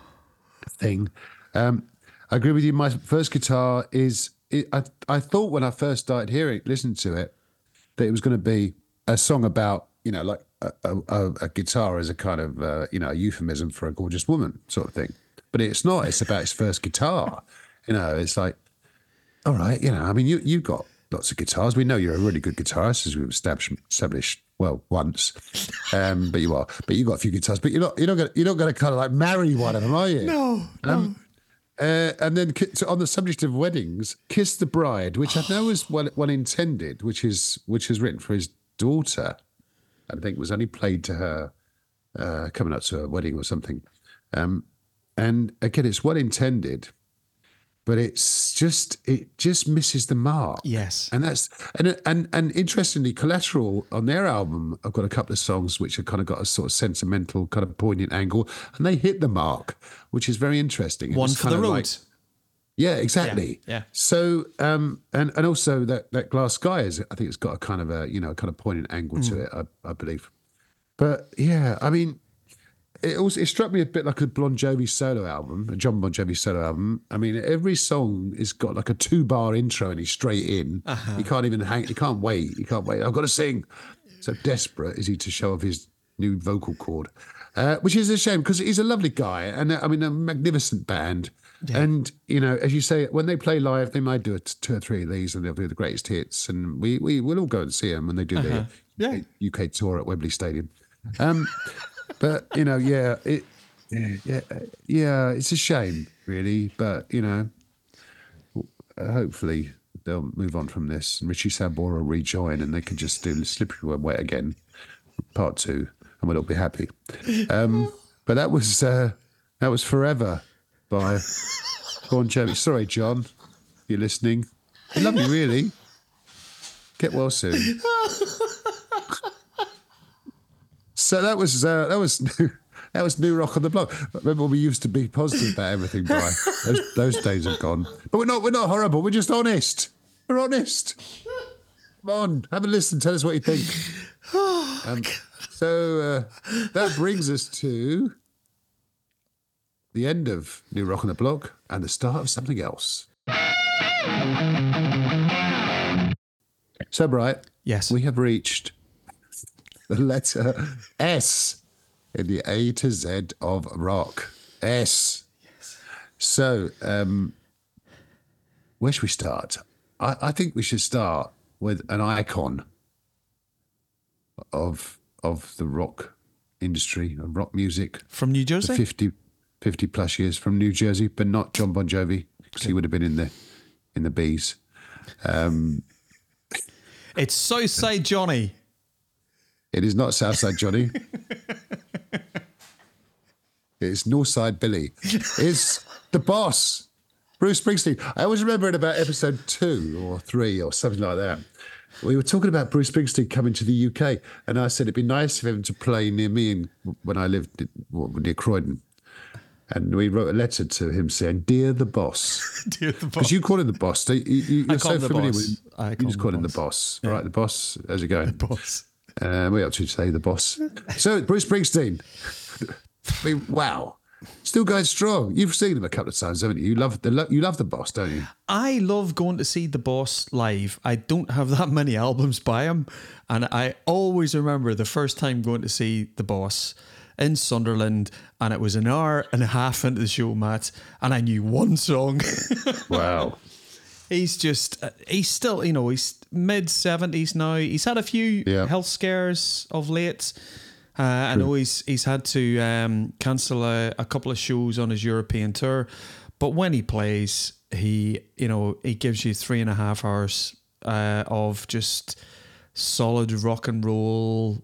thing. Um, I agree with you. My first guitar is. It, I I thought when I first started hearing, listening to it, that it was going to be a song about, you know, like a, a, a guitar as a kind of uh, you know, a euphemism for a gorgeous woman sort of thing. But it's not. It's about his first guitar. You know, it's like, all right, you know, I mean, you you've got lots of guitars. We know you're a really good guitarist, as we've established, established well once. Um, but you are. But you've got a few guitars. But you're not. You're not going. You're not going to kind of like marry one of them, are you? No. Um, no. Uh, and then so on the subject of weddings, "Kiss the Bride," which I know is well, well intended, which is which is written for his daughter. I think was only played to her uh, coming up to a wedding or something. Um, and again, it's well intended. But it's just it just misses the mark. Yes, and that's and and and interestingly, Collateral on their album, I've got a couple of songs which have kind of got a sort of sentimental, kind of poignant angle, and they hit the mark, which is very interesting. One for the road. Like, yeah, exactly. Yeah. yeah. So um, and and also that that Glass Sky is, I think it's got a kind of a you know a kind of poignant angle mm. to it, I, I believe. But yeah, I mean, it also it struck me a bit like a Bon Jovi solo album, a John Bon Jovi solo album. I mean, every song has got like a two bar intro and he's straight in. Uh-huh. He can't even hang. He can't wait. He can't wait. I've got to sing. So desperate is he to show off his new vocal cord, uh, which is a shame because he's a lovely guy and uh, I mean a magnificent band. Yeah. And you know, as you say, when they play live, they might do it two or three of these, and they'll do the greatest hits. And we we will all go and see them when they do uh-huh. their yeah. U K tour at Wembley Stadium. Um, but you know, yeah, it, yeah, yeah, it's a shame, really. But you know, uh, hopefully they'll move on from this, and Richie Sambora will rejoin, and they can just do Slippery When Wet again, part two, and we'll all be happy. Um, but that was uh, that was Forever by Bon Jovi. Sorry, John, if you're listening. I love you, really. Get well soon. So that was uh, that was new, that was New Rock on the Block. Remember when we used to be positive about everything, Bri? Those, those days have gone. But we're not we're not horrible. We're just honest. We're honest. Come on, have a listen. Tell us what you think. Um, so uh, that brings us to the end of New Rock on the Block and the start of something else. So, Bright, yes, we have reached the letter S in the A to Z of rock. S. Yes. So, um, where should we start? I, I think we should start with an icon of of the rock industry, of rock music. From New Jersey? fifty, fifty plus years from New Jersey, but not John Bon Jovi, because okay. he would have been in the in the Bees. Um, it's Southside Johnny. It is not Southside Johnny. It's Northside Billy. It's the boss, Bruce Springsteen. I always remember in about episode two or three or something like that, we were talking about Bruce Springsteen coming to the U K, and I said it'd be nice for him to play near me in, when I lived in, well, near Croydon. And we wrote a letter to him saying, "Dear the boss." Dear the boss. Because you call him the boss. You, you, you're so familiar with him. I you just call him the boss. Yeah. All right, the boss. How's it going? The boss. Uh, we up to today, the boss. So, Bruce Springsteen. I mean, wow. Still going strong. You've seen him a couple of times, haven't you? You love the you love the boss, don't you? I love going to see the boss live. I don't have that many albums by him, and I always remember the first time going to see the boss in Sunderland, and it was an hour and a half into the show, Matt, and I knew one song. Wow. He's just, he's still, you know, he's mid seventies now. He's had a few yeah. health scares of late. Uh, I know he's he's had to um, cancel a, a couple of shows on his European tour, but when he plays, he, you know, he gives you three and a half hours uh, of just solid rock and roll.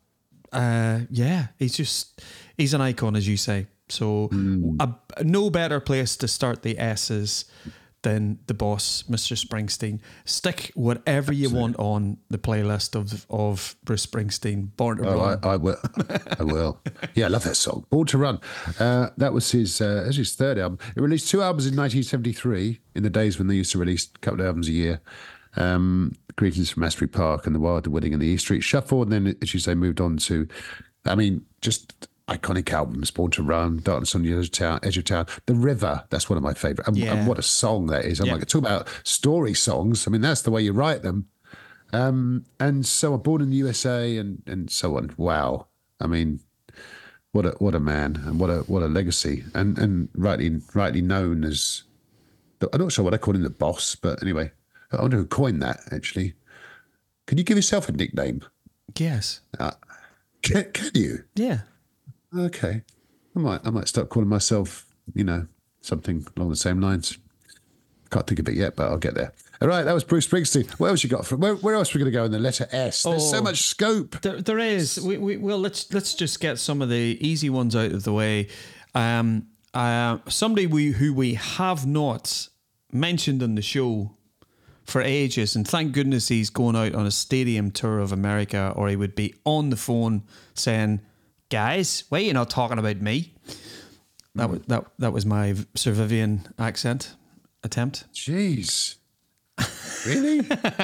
Uh, yeah, he's just, he's an icon, as you say. So mm. a, no better place to start the S's than the boss, Mister Springsteen. Stick whatever you Absolutely. want on the playlist of of Bruce Springsteen. Born to oh, Run. I, I will. I will. Yeah, I love that song. Born to Run. Uh, that was his uh, that's his third album. He released two albums in nineteen seventy-three, in the days when they used to release a couple of albums a year. Um, Greetings from Asbury Park and The Wild, The Wedding and the E Street Shuffle. And then, as you say, moved on to, I mean, just iconic albums, Born to Run, Darkness on the Edge of Town, Edge of Town. The River, that's one of my favourite. And, yeah. and what a song that is. I'm yeah. like, talk about story songs. I mean, that's the way you write them. Um, and so on, Born in the U S A and, and so on. Wow. I mean, what a what a man and what a what a legacy. And and rightly rightly known as, I'm not sure what I call him, the boss, but anyway, I wonder who coined that, actually. Can you give yourself a nickname? Yes. Uh, can, can you? Yeah. Okay, I might I might start calling myself, you know, something along the same lines. Can't think of it yet, but I'll get there. All right, that was Bruce Springsteen. What else you got? From, where, where else are we going to go in the letter S? There's oh, so much scope. There, there is. We, we well, let's let's just get some of the easy ones out of the way. Um, uh, somebody we who we have not mentioned on the show for ages, and thank goodness he's going out on a stadium tour of America, or he would be on the phone saying, "Guys, why are you not talking about me?" That was that. That was my Sir Vivian accent attempt. Jeez, Really?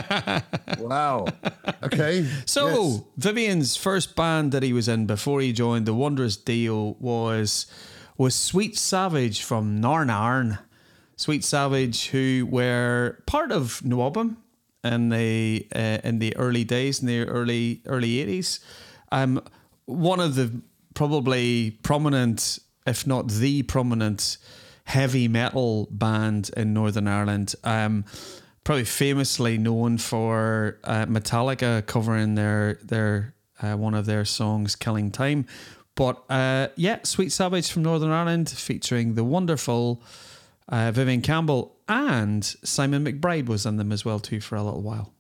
Wow. Okay. So, yes. Vivian's first band that he was in before he joined the Wondrous Dio was was Sweet Savage from Narnarn. Sweet Savage, who were part of Nwabum in the uh, in the early days, in the early early eighties. Um, one of the probably prominent, if not the prominent, heavy metal band in Northern Ireland. Um, probably famously known for uh, Metallica covering their their uh, one of their songs, "Killing Time." But uh, yeah, Sweet Savage from Northern Ireland, featuring the wonderful uh, Vivian Campbell, and Simon McBride was in them as well too for a little while.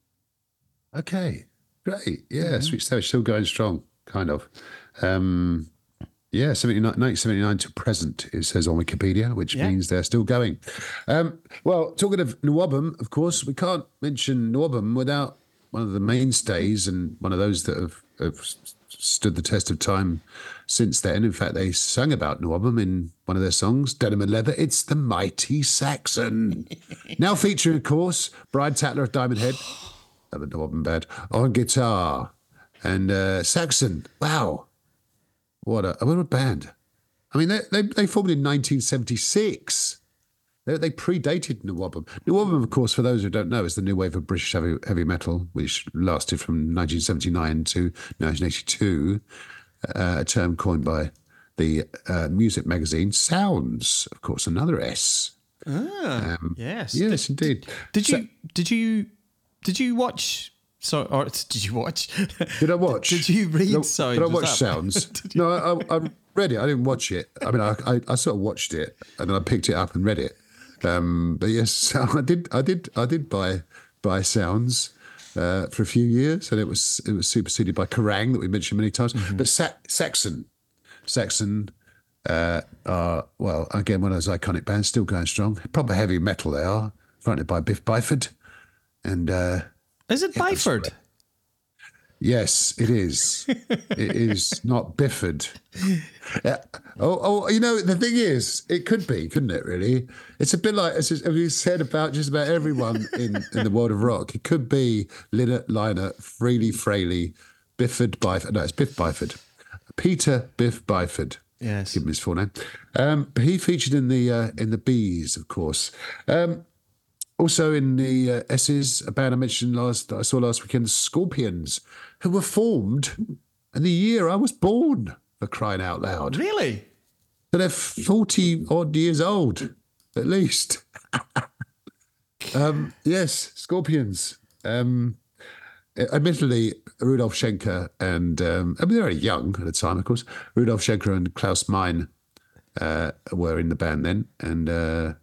Okay, great. Yeah, mm-hmm. Sweet Savage still going strong, kind of. Um, yeah, nineteen seventy-nine to present, it says on Wikipedia, which yeah. means they're still going. Um, well, talking of Nwabum, of course, we can't mention Nwabum without one of the mainstays and one of those that have, have stood the test of time since then. In fact, they sang about Nwabum in one of their songs, Denim and Leather. It's the Mighty Saxon. Now featuring, of course, Brian Tatler of Diamond Head, the Nwabum band, on guitar. And uh, Saxon, wow. What a, what a band. I mean, they, they, they formed in nineteen seventy-six. They, they predated Nwabum. Nwabum, of course, for those who don't know, is the new wave of British heavy, heavy metal, which lasted from nineteen seventy-nine to nineteen eighty-two, uh, a term coined by the uh, music magazine Sounds, of course, another S. Ah, um, yes. Yes, did, indeed. Did, did so, you did you did you watch? So, or did you watch? Did I watch? Did, did you read no, Sounds? Did I watch Sounds? No, I, I read it. I didn't watch it. I mean, I, I, I sort of watched it and then I picked it up and read it. Um, but yes, I did. I did. I did buy buy Sounds uh, for a few years, and it was it was superseded by Kerrang that we mentioned many times. Mm-hmm. But Sa- Saxon, Saxon, uh, are well again one of those iconic bands, still going strong. Proper heavy metal they are, fronted by Biff Byford, and. Uh, Is it yeah, Byford? Yes, it is. It is not Bifford. Yeah. Oh, oh, you know, the thing is, it could be, couldn't it, really? It's a bit like, as you said about just about everyone in, in the world of rock. It could be Lynyrd Liner, Freely Fraley, Bifford Byford. No, it's Biff Byford. Peter Biff Byford. Yes. Give him his full name. Um, but he featured in the uh, in the Bees, of course. Um, Also in the uh, S's, a band I mentioned last, that I saw last weekend, Scorpions, who were formed in the year I was born, for crying out loud. Really? So they're forty odd years old, at least. um, yes, Scorpions. Um, admittedly, Rudolf Schenker and, um, I mean, they were very young at the time, of course. Rudolf Schenker and Klaus Meine uh, were in the band then, and uh,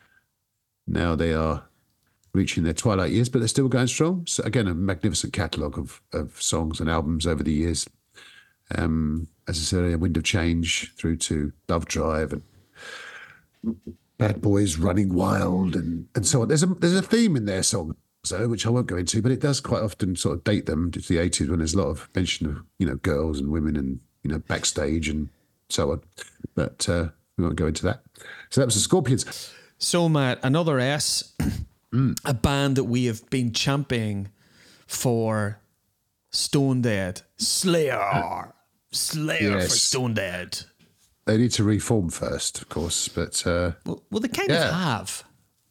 now they are reaching their twilight years, but they're still going strong. So again, a magnificent catalogue of, of songs and albums over the years. Um, as I said, A Wind of Change through to Love Drive and Bad Boys Running Wild and, and so on. There's a there's a theme in their songs, though, which I won't go into, but it does quite often sort of date them to the eighties when there's a lot of mention of, you know, girls and women and, you know, backstage and so on. But uh, we won't go into that. So that was the Scorpions. So, Matt, another S, mm. a band that we have been championing for Stone Dead. Slayer. Slayer yes. for Stone Dead. They need to reform first, of course, but... Uh, well, well, they kind yeah. of have.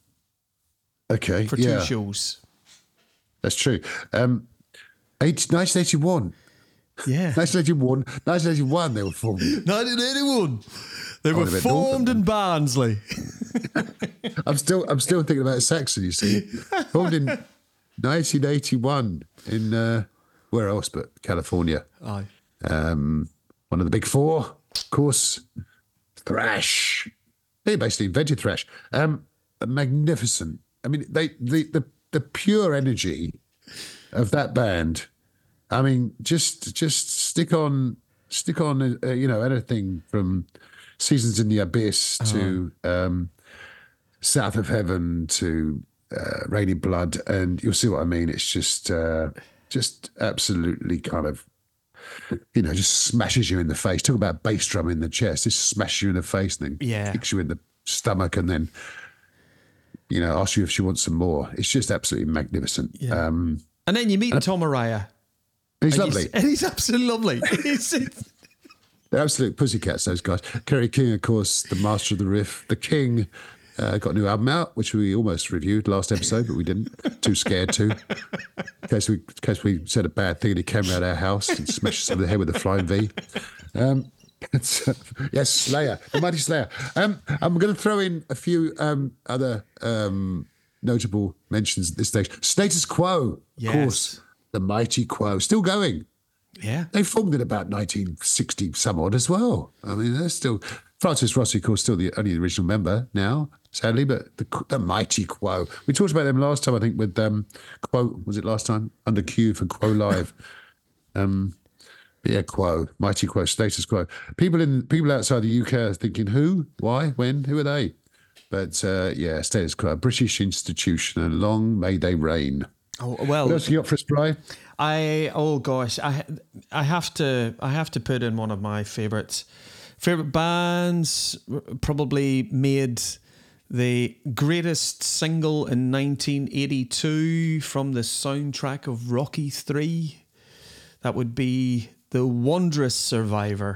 Okay, For yeah. two shows. That's true. Um, nineteen eighty-one. Yeah. nineteen eighty-one. nineteen eighty-one they were formed. nineteen eighty-one. They oh, were formed in Barnsley. I'm still I'm still thinking about Saxon, you see. Formed in nineteen eighty-one in, uh, where else but California. Aye. Um, one of the big four, of course. Thrash. They basically invented thrash. Um, magnificent. I mean, they the, the, the pure energy of that band. I mean, just just stick on, stick on, uh, you know, anything from Seasons in the Abyss uh-huh. to um, South of Heaven to uh, Raining Blood, and you'll see what I mean. It's just, uh, just absolutely kind of, you know, just smashes you in the face. Talk about bass drum in the chest. Just smashes you in the face and then yeah. kicks you in the stomach and then, you know, asks you if she wants some more. It's just absolutely magnificent. Yeah. Um, and then you meet Tom Araya. he's and lovely. He's, and he's absolutely lovely. He's, They're absolute pussycats, those guys. Kerry King, of course, the master of the riff. The King uh, got a new album out, which we almost reviewed last episode, but we didn't. Too scared to. In case we, in case we said a bad thing and he came around our house and smashed us over the head with a flying V. Um, it's, uh, yes, Slayer, the mighty Slayer. Um, I'm going to throw in a few um, other um, notable mentions at this stage. Status Quo, yes. of course. The mighty Quo, still going. Yeah. They formed in about nineteen sixty some odd as well. I mean, they're still... Francis Rossi, of course, still the only original member now, sadly, but the, the mighty Quo. We talked about them last time, I think, with um, Quo, was it last time? Under Q for Quo Live. um, yeah, Quo, mighty Quo, Status Quo. People in people outside the U K are thinking, who, why, when, who are they? But uh, yeah, Status Quo, British institution, and long may they reign. Oh, well, what else you got for us, Bri? I oh gosh, I I have to I have to put in one of my favorites favorite bands. Probably made the greatest single in nineteen eighty-two from the soundtrack of Rocky three. That would be The Wondrous Survivor.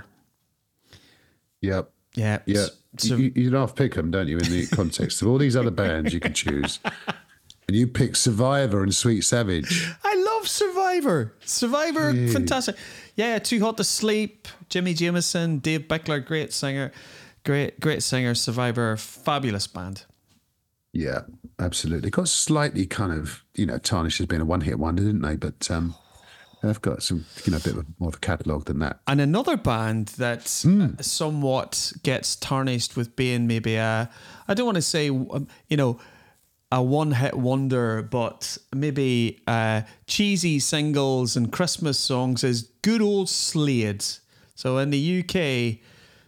Yep. Yeah. Yeah. So, you, you half pick them, don't you, in the context of all these other bands you can choose. And you pick Survivor and Sweet Savage. I love Survivor. Survivor, yeah. fantastic. Yeah, Too Hot to Sleep, Jimmy Jameson, Dave Bickler, great singer. Great, great singer. Survivor, fabulous band. Yeah, absolutely. Got slightly kind of, you know, tarnished as being a one-hit wonder, didn't they? But um, they've got some, you know, a bit of a, more of a catalogue than that. And another band that mm. somewhat gets tarnished with being maybe a, I don't want to say, um, you know, a one-hit wonder, but maybe uh, cheesy singles and Christmas songs is good old Slade. So in the U K,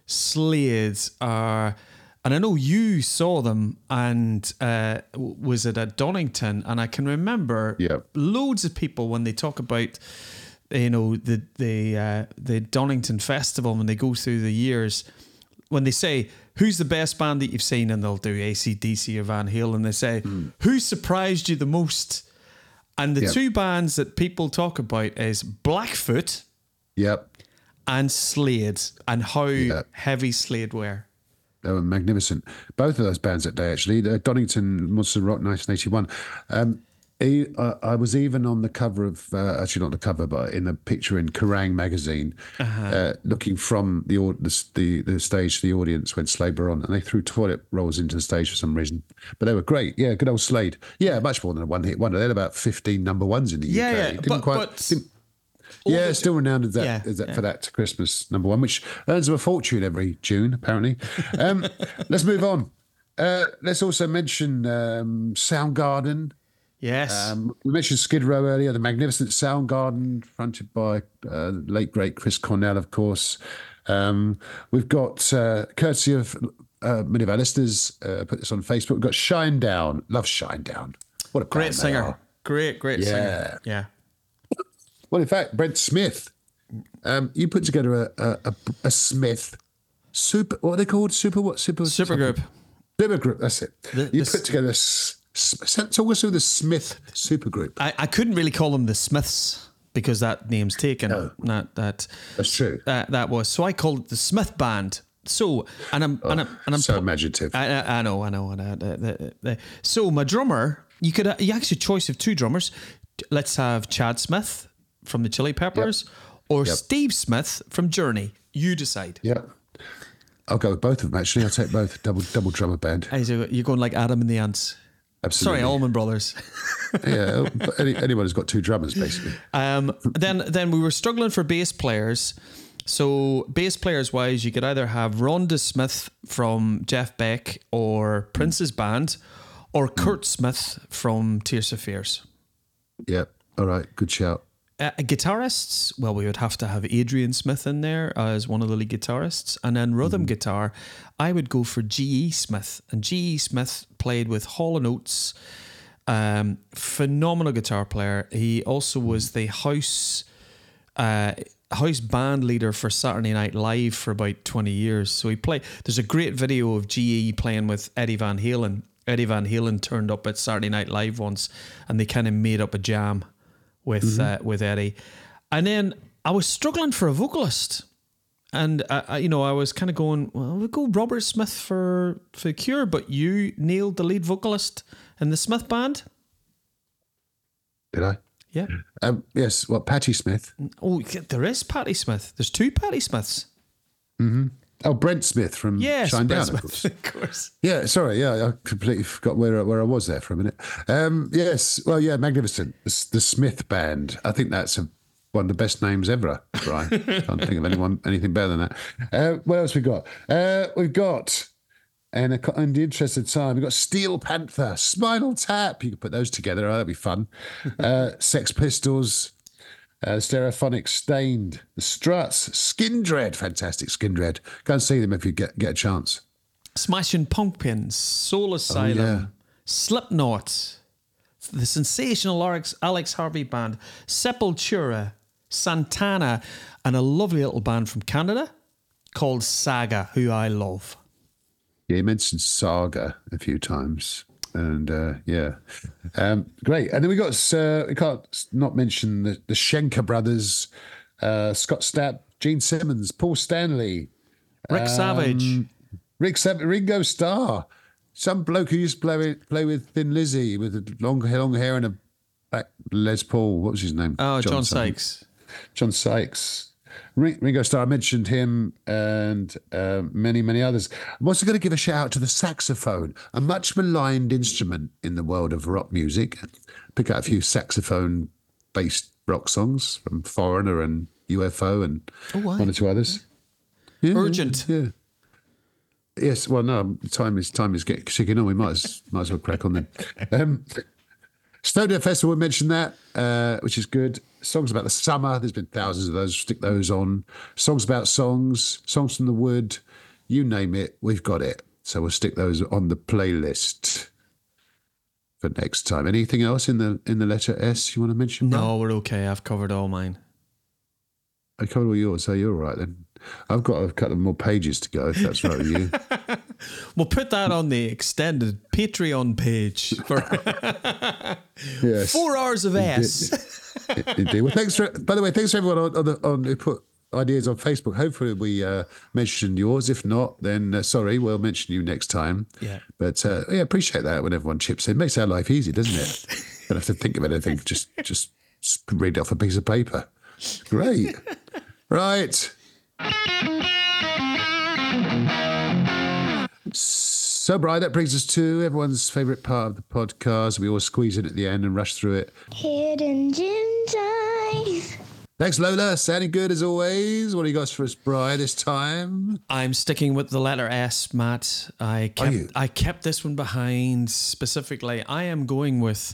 Slade are, and I know you saw them and uh, was it at Donington, and I can remember yep. loads of people when they talk about, you know, the the uh, the Donington Festival when they go through the years, when they say, who's the best band that you've seen? And they'll do A C D C or Van Halen. And they say, mm. who surprised you the most? And the yep. two bands that people talk about is Blackfoot yep. and Slade, and how yep. heavy Slade were. They were magnificent. Both of those bands that day, actually. The Donington Monster Rock nineteen eighty-one. Um, He, uh, I was even on the cover of, uh, actually not the cover, but in a picture in Kerrang magazine, uh-huh. uh, looking from the, the the stage to the audience when Slade were on, and they threw toilet rolls into the stage for some reason. But they were great. Yeah, good old Slade. Yeah, much more than a one-hit wonder. They had about fifteen number ones in the yeah, U K. Yeah, Didn't but, quite, but didn't, yeah, the, still renowned as that, yeah, as that yeah. for that Christmas number one, which earns them a fortune every June, apparently. Um, let's move on. Uh, let's also mention um, Soundgarden. Yes. Um, we mentioned Skid Row earlier, the magnificent Soundgarden, fronted by uh, late, great Chris Cornell, of course. Um, we've got, uh, courtesy of uh, many of our listeners, uh, put this on Facebook, we've got Shinedown. Love Shinedown. What a great singer. Are. Great, great yeah. singer. Yeah. Well, in fact, Brent Smith, um, you put together a, a, a Smith super, what are they called? Super what? Super Super group. Super group, that's it. The, you the, put together a Talk us through the Smith supergroup. I, I couldn't really call them the Smiths because that name's taken. No. That that that's true. That that was so I called it the Smith Band. So and I'm oh, and I'm and I'm so imaginative. I, I, I know, I know. I know. So my drummer, you could you actually choice of two drummers. Let's have Chad Smith from the Chili Peppers yep. or yep. Steve Smith from Journey. You decide. Yeah. I'll go with both of them. Actually, I'll take both. Double double drummer band. You're going like Adam and the Ants. Absolutely. Sorry, Allman Brothers. yeah, any, anyone who's got two drummers, basically. Um, then, then we were struggling for bass players. So, bass players wise, you could either have Rhonda Smith from Jeff Beck or Prince's band, or Kurt Smith from Tears for Fears. Yeah. All right. Good shout. Uh, guitarists, well, we would have to have Adrian Smith in there as one of the lead guitarists. And then rhythm mm-hmm. guitar, I would go for G E Smith. And G E Smith played with Hall and Oates. Um, phenomenal guitar player. He also was the house uh, house band leader for Saturday Night Live for about twenty years. So he played, there's a great video of G E playing with Eddie Van Halen. Eddie Van Halen turned up at Saturday Night Live once, and they kind of made up a jam with mm-hmm. uh, with Eddie. And then I was struggling for a vocalist, and I, I, you know, I was kind of going, well, we'll go Robert Smith for for Cure, but you nailed the lead vocalist in the Smith band. Did I? Yeah. Um, yes. What, Patti Smith? Oh, there is Patti Smith. There's two Patti Smiths. Mm-hmm. Oh, Brent Smith from yes, Shine Brent Down, Smith, of course. of course. Yeah, sorry. Yeah, I completely forgot where where I was there for a minute. Um, yes. Well, yeah, magnificent. The, the Smith Band. I think that's a, one of the best names ever, Brian. Can't think of anyone anything better than that. Uh, what else we got? Uh, we've got, and in the interest of time, we've got Steel Panther, Spinal Tap. You can put those together. Oh, that'd be fun. Uh, Sex Pistols. Uh, Stereophonic, Stained, The Struts, Skindred, fantastic Skindred. Go and see them if you get get a chance. Smashing Pumpkins, Soul Asylum, oh, yeah. Slipknot, the sensational Alex, Alex Harvey Band, Sepultura, Santana, and a lovely little band from Canada called Saga, who I love. Yeah, you mentioned Saga a few times. And uh, yeah, um, great. And then we got, uh, we can't not mention the, the Schenker brothers, uh, Scott Stapp, Gene Simmons, Paul Stanley, Rick um, Savage, Rick Savage, Ringo Starr, some bloke who used to play with, play with Thin Lizzy with a long, long hair and a back Les Paul. What was his name? Oh, John, John something. Sykes. John Sykes. Ringo Starr, I mentioned him, and uh, many, many others. I'm also going to give a shout out to the saxophone, a much maligned instrument in the world of rock music. Pick out a few saxophone-based rock songs from Foreigner and U F O and oh, one or two others. Yeah, Urgent. Yeah. Yes. Well, no. Time is time is getting ticking on. We might as might as well crack on then. Um, Snowdon Festival, we mentioned that, uh, which is good. Songs about the summer, there's been thousands of those, stick those on. Songs about songs, songs from the wood, you name it, we've got it. So we'll stick those on the playlist for next time. Anything else in the in the letter S you want to mention? No, Mark? we're okay. I've covered all mine. I covered all yours, so you're all right then. I've got a couple more pages to go, if that's right with you. We'll put that on the extended Patreon page for yes. four hours of S. Indeed. Well, thanks for. By the way, thanks for everyone on, on, the, on who put ideas on Facebook. Hopefully, we uh, mentioned yours. If not, then uh, sorry, we'll mention you next time. Yeah. But uh, yeah, appreciate that when everyone chips in. Makes our life easy, doesn't it? Don't have to think of anything. Just, just, just read it off a piece of paper. Great. Right. So, Brian, that brings us to everyone's favourite part of the podcast. We always squeeze in at the end and rush through it. Hidden Gems Eyes. Thanks, Lola. Sounding good as always. What do you got for us, Brian, this time? I'm sticking with the letter S, Matt. I kept, Are you? I kept this one behind specifically. I am going with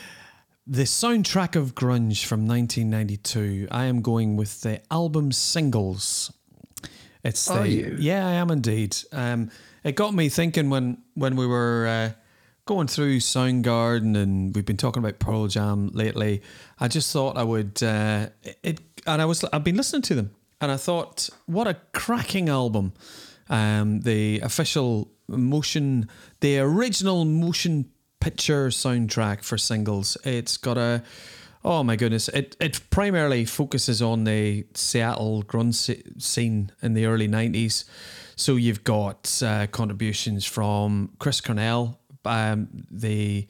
the soundtrack of grunge from nineteen ninety-two. I am going with the album Singles. It's the, Are you? Yeah, I am indeed. Um, it got me thinking when when we were uh, going through Soundgarden and we've been talking about Pearl Jam lately. I just thought I would. Uh, it and I was I've been listening to them and I thought, what a cracking album! Um, the official motion, the original motion picture soundtrack for Singles. It's got a. Oh my goodness! It it primarily focuses on the Seattle grunge scene in the early nineties. So you've got uh, contributions from Chris Cornell. Um, the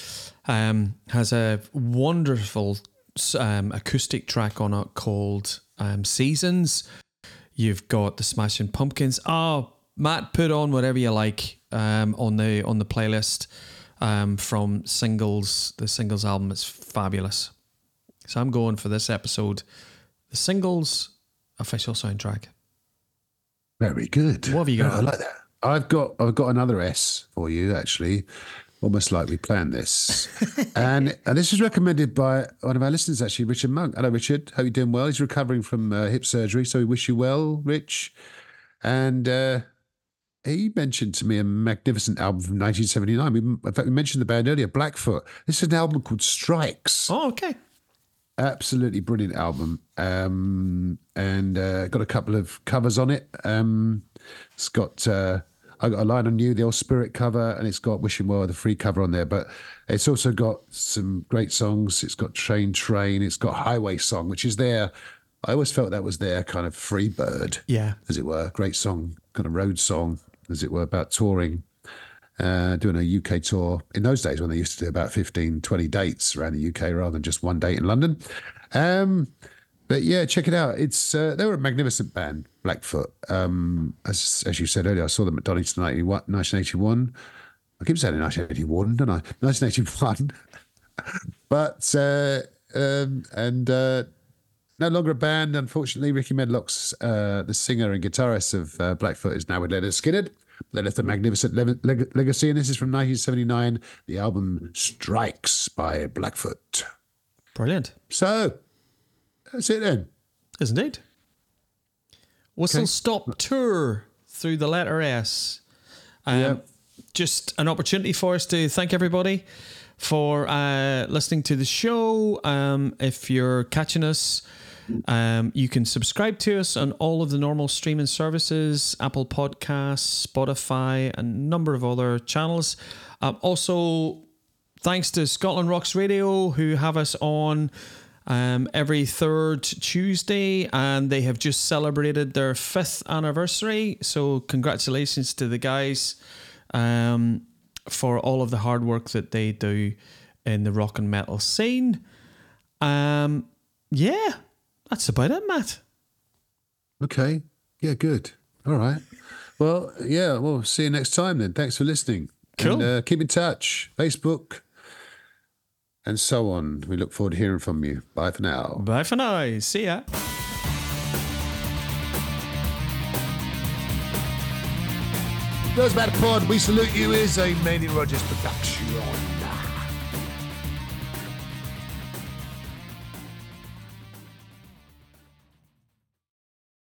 um, has a wonderful um, acoustic track on it called um, Seasons. You've got the Smashing Pumpkins. Oh, Matt, put on whatever you like um, on the on the playlist um, from Singles. The Singles album is fabulous. So I'm going for this episode, the Singles official soundtrack. Very good. What have you got? I like that. I've got I've got another S for you, actually. Almost like we planned this. and and this was recommended by one of our listeners, actually, Richard Monk. Hello, Richard. Hope you're doing well. He's recovering from uh, hip surgery, so we wish you well, Rich. And uh, he mentioned to me a magnificent album from nineteen seventy-nine. We, in fact, we mentioned the band earlier, Blackfoot. This is an album called Strikes. Oh, okay. Absolutely brilliant album, um, and uh, got a couple of covers on it. Um, it's got uh, I got a Line on You, the old Spirit cover, and it's got Wishing Well, the free cover on there. But it's also got some great songs. It's got Train Train. It's got Highway Song, which is their, I always felt that was their kind of free bird, Yeah. as it were. Great song, kind of road song, as it were, about touring, uh, doing a U K tour. In those days when they used to do about fifteen, twenty dates around the U K rather than just one date in London. Um, but yeah, check it out. It's uh, they were a magnificent band, Blackfoot. Um, as as you said earlier, I saw them at Donington in nineteen eighty-one. I keep saying nineteen eighty-one, don't I? nineteen eighty-one. But, uh, um, and uh, no longer a band, unfortunately. Ricky Medlock's, uh, the singer and guitarist of uh, Blackfoot, is now with Leonard Skinner. They left a magnificent le- leg- legacy, and this is from nineteen seventy-nine, the album Strikes by Blackfoot. Brilliant. So, that's it then. Isn't it? Whistle Okay. Stop Tour through the letter S. Um, Yeah. Just an opportunity for us to thank everybody for uh, listening to the show. Um, if you're catching us, um, you can subscribe to us on all of the normal streaming services, Apple Podcasts, Spotify, and a number of other channels. Um, also, thanks to Scotland Rocks Radio, who have us on um, every third Tuesday, and they have just celebrated their fifth anniversary. So congratulations to the guys um, for all of the hard work that they do in the rock and metal scene. Um, yeah, that's about it, Matt. Okay. Yeah, good. All right. Well, yeah, we'll see you next time then. Thanks for listening. Cool. And uh, keep in touch. Facebook and so on. We look forward to hearing from you. Bye for now. Bye for now. See ya. Those About Pod, We Salute You is a Manny Rogers production.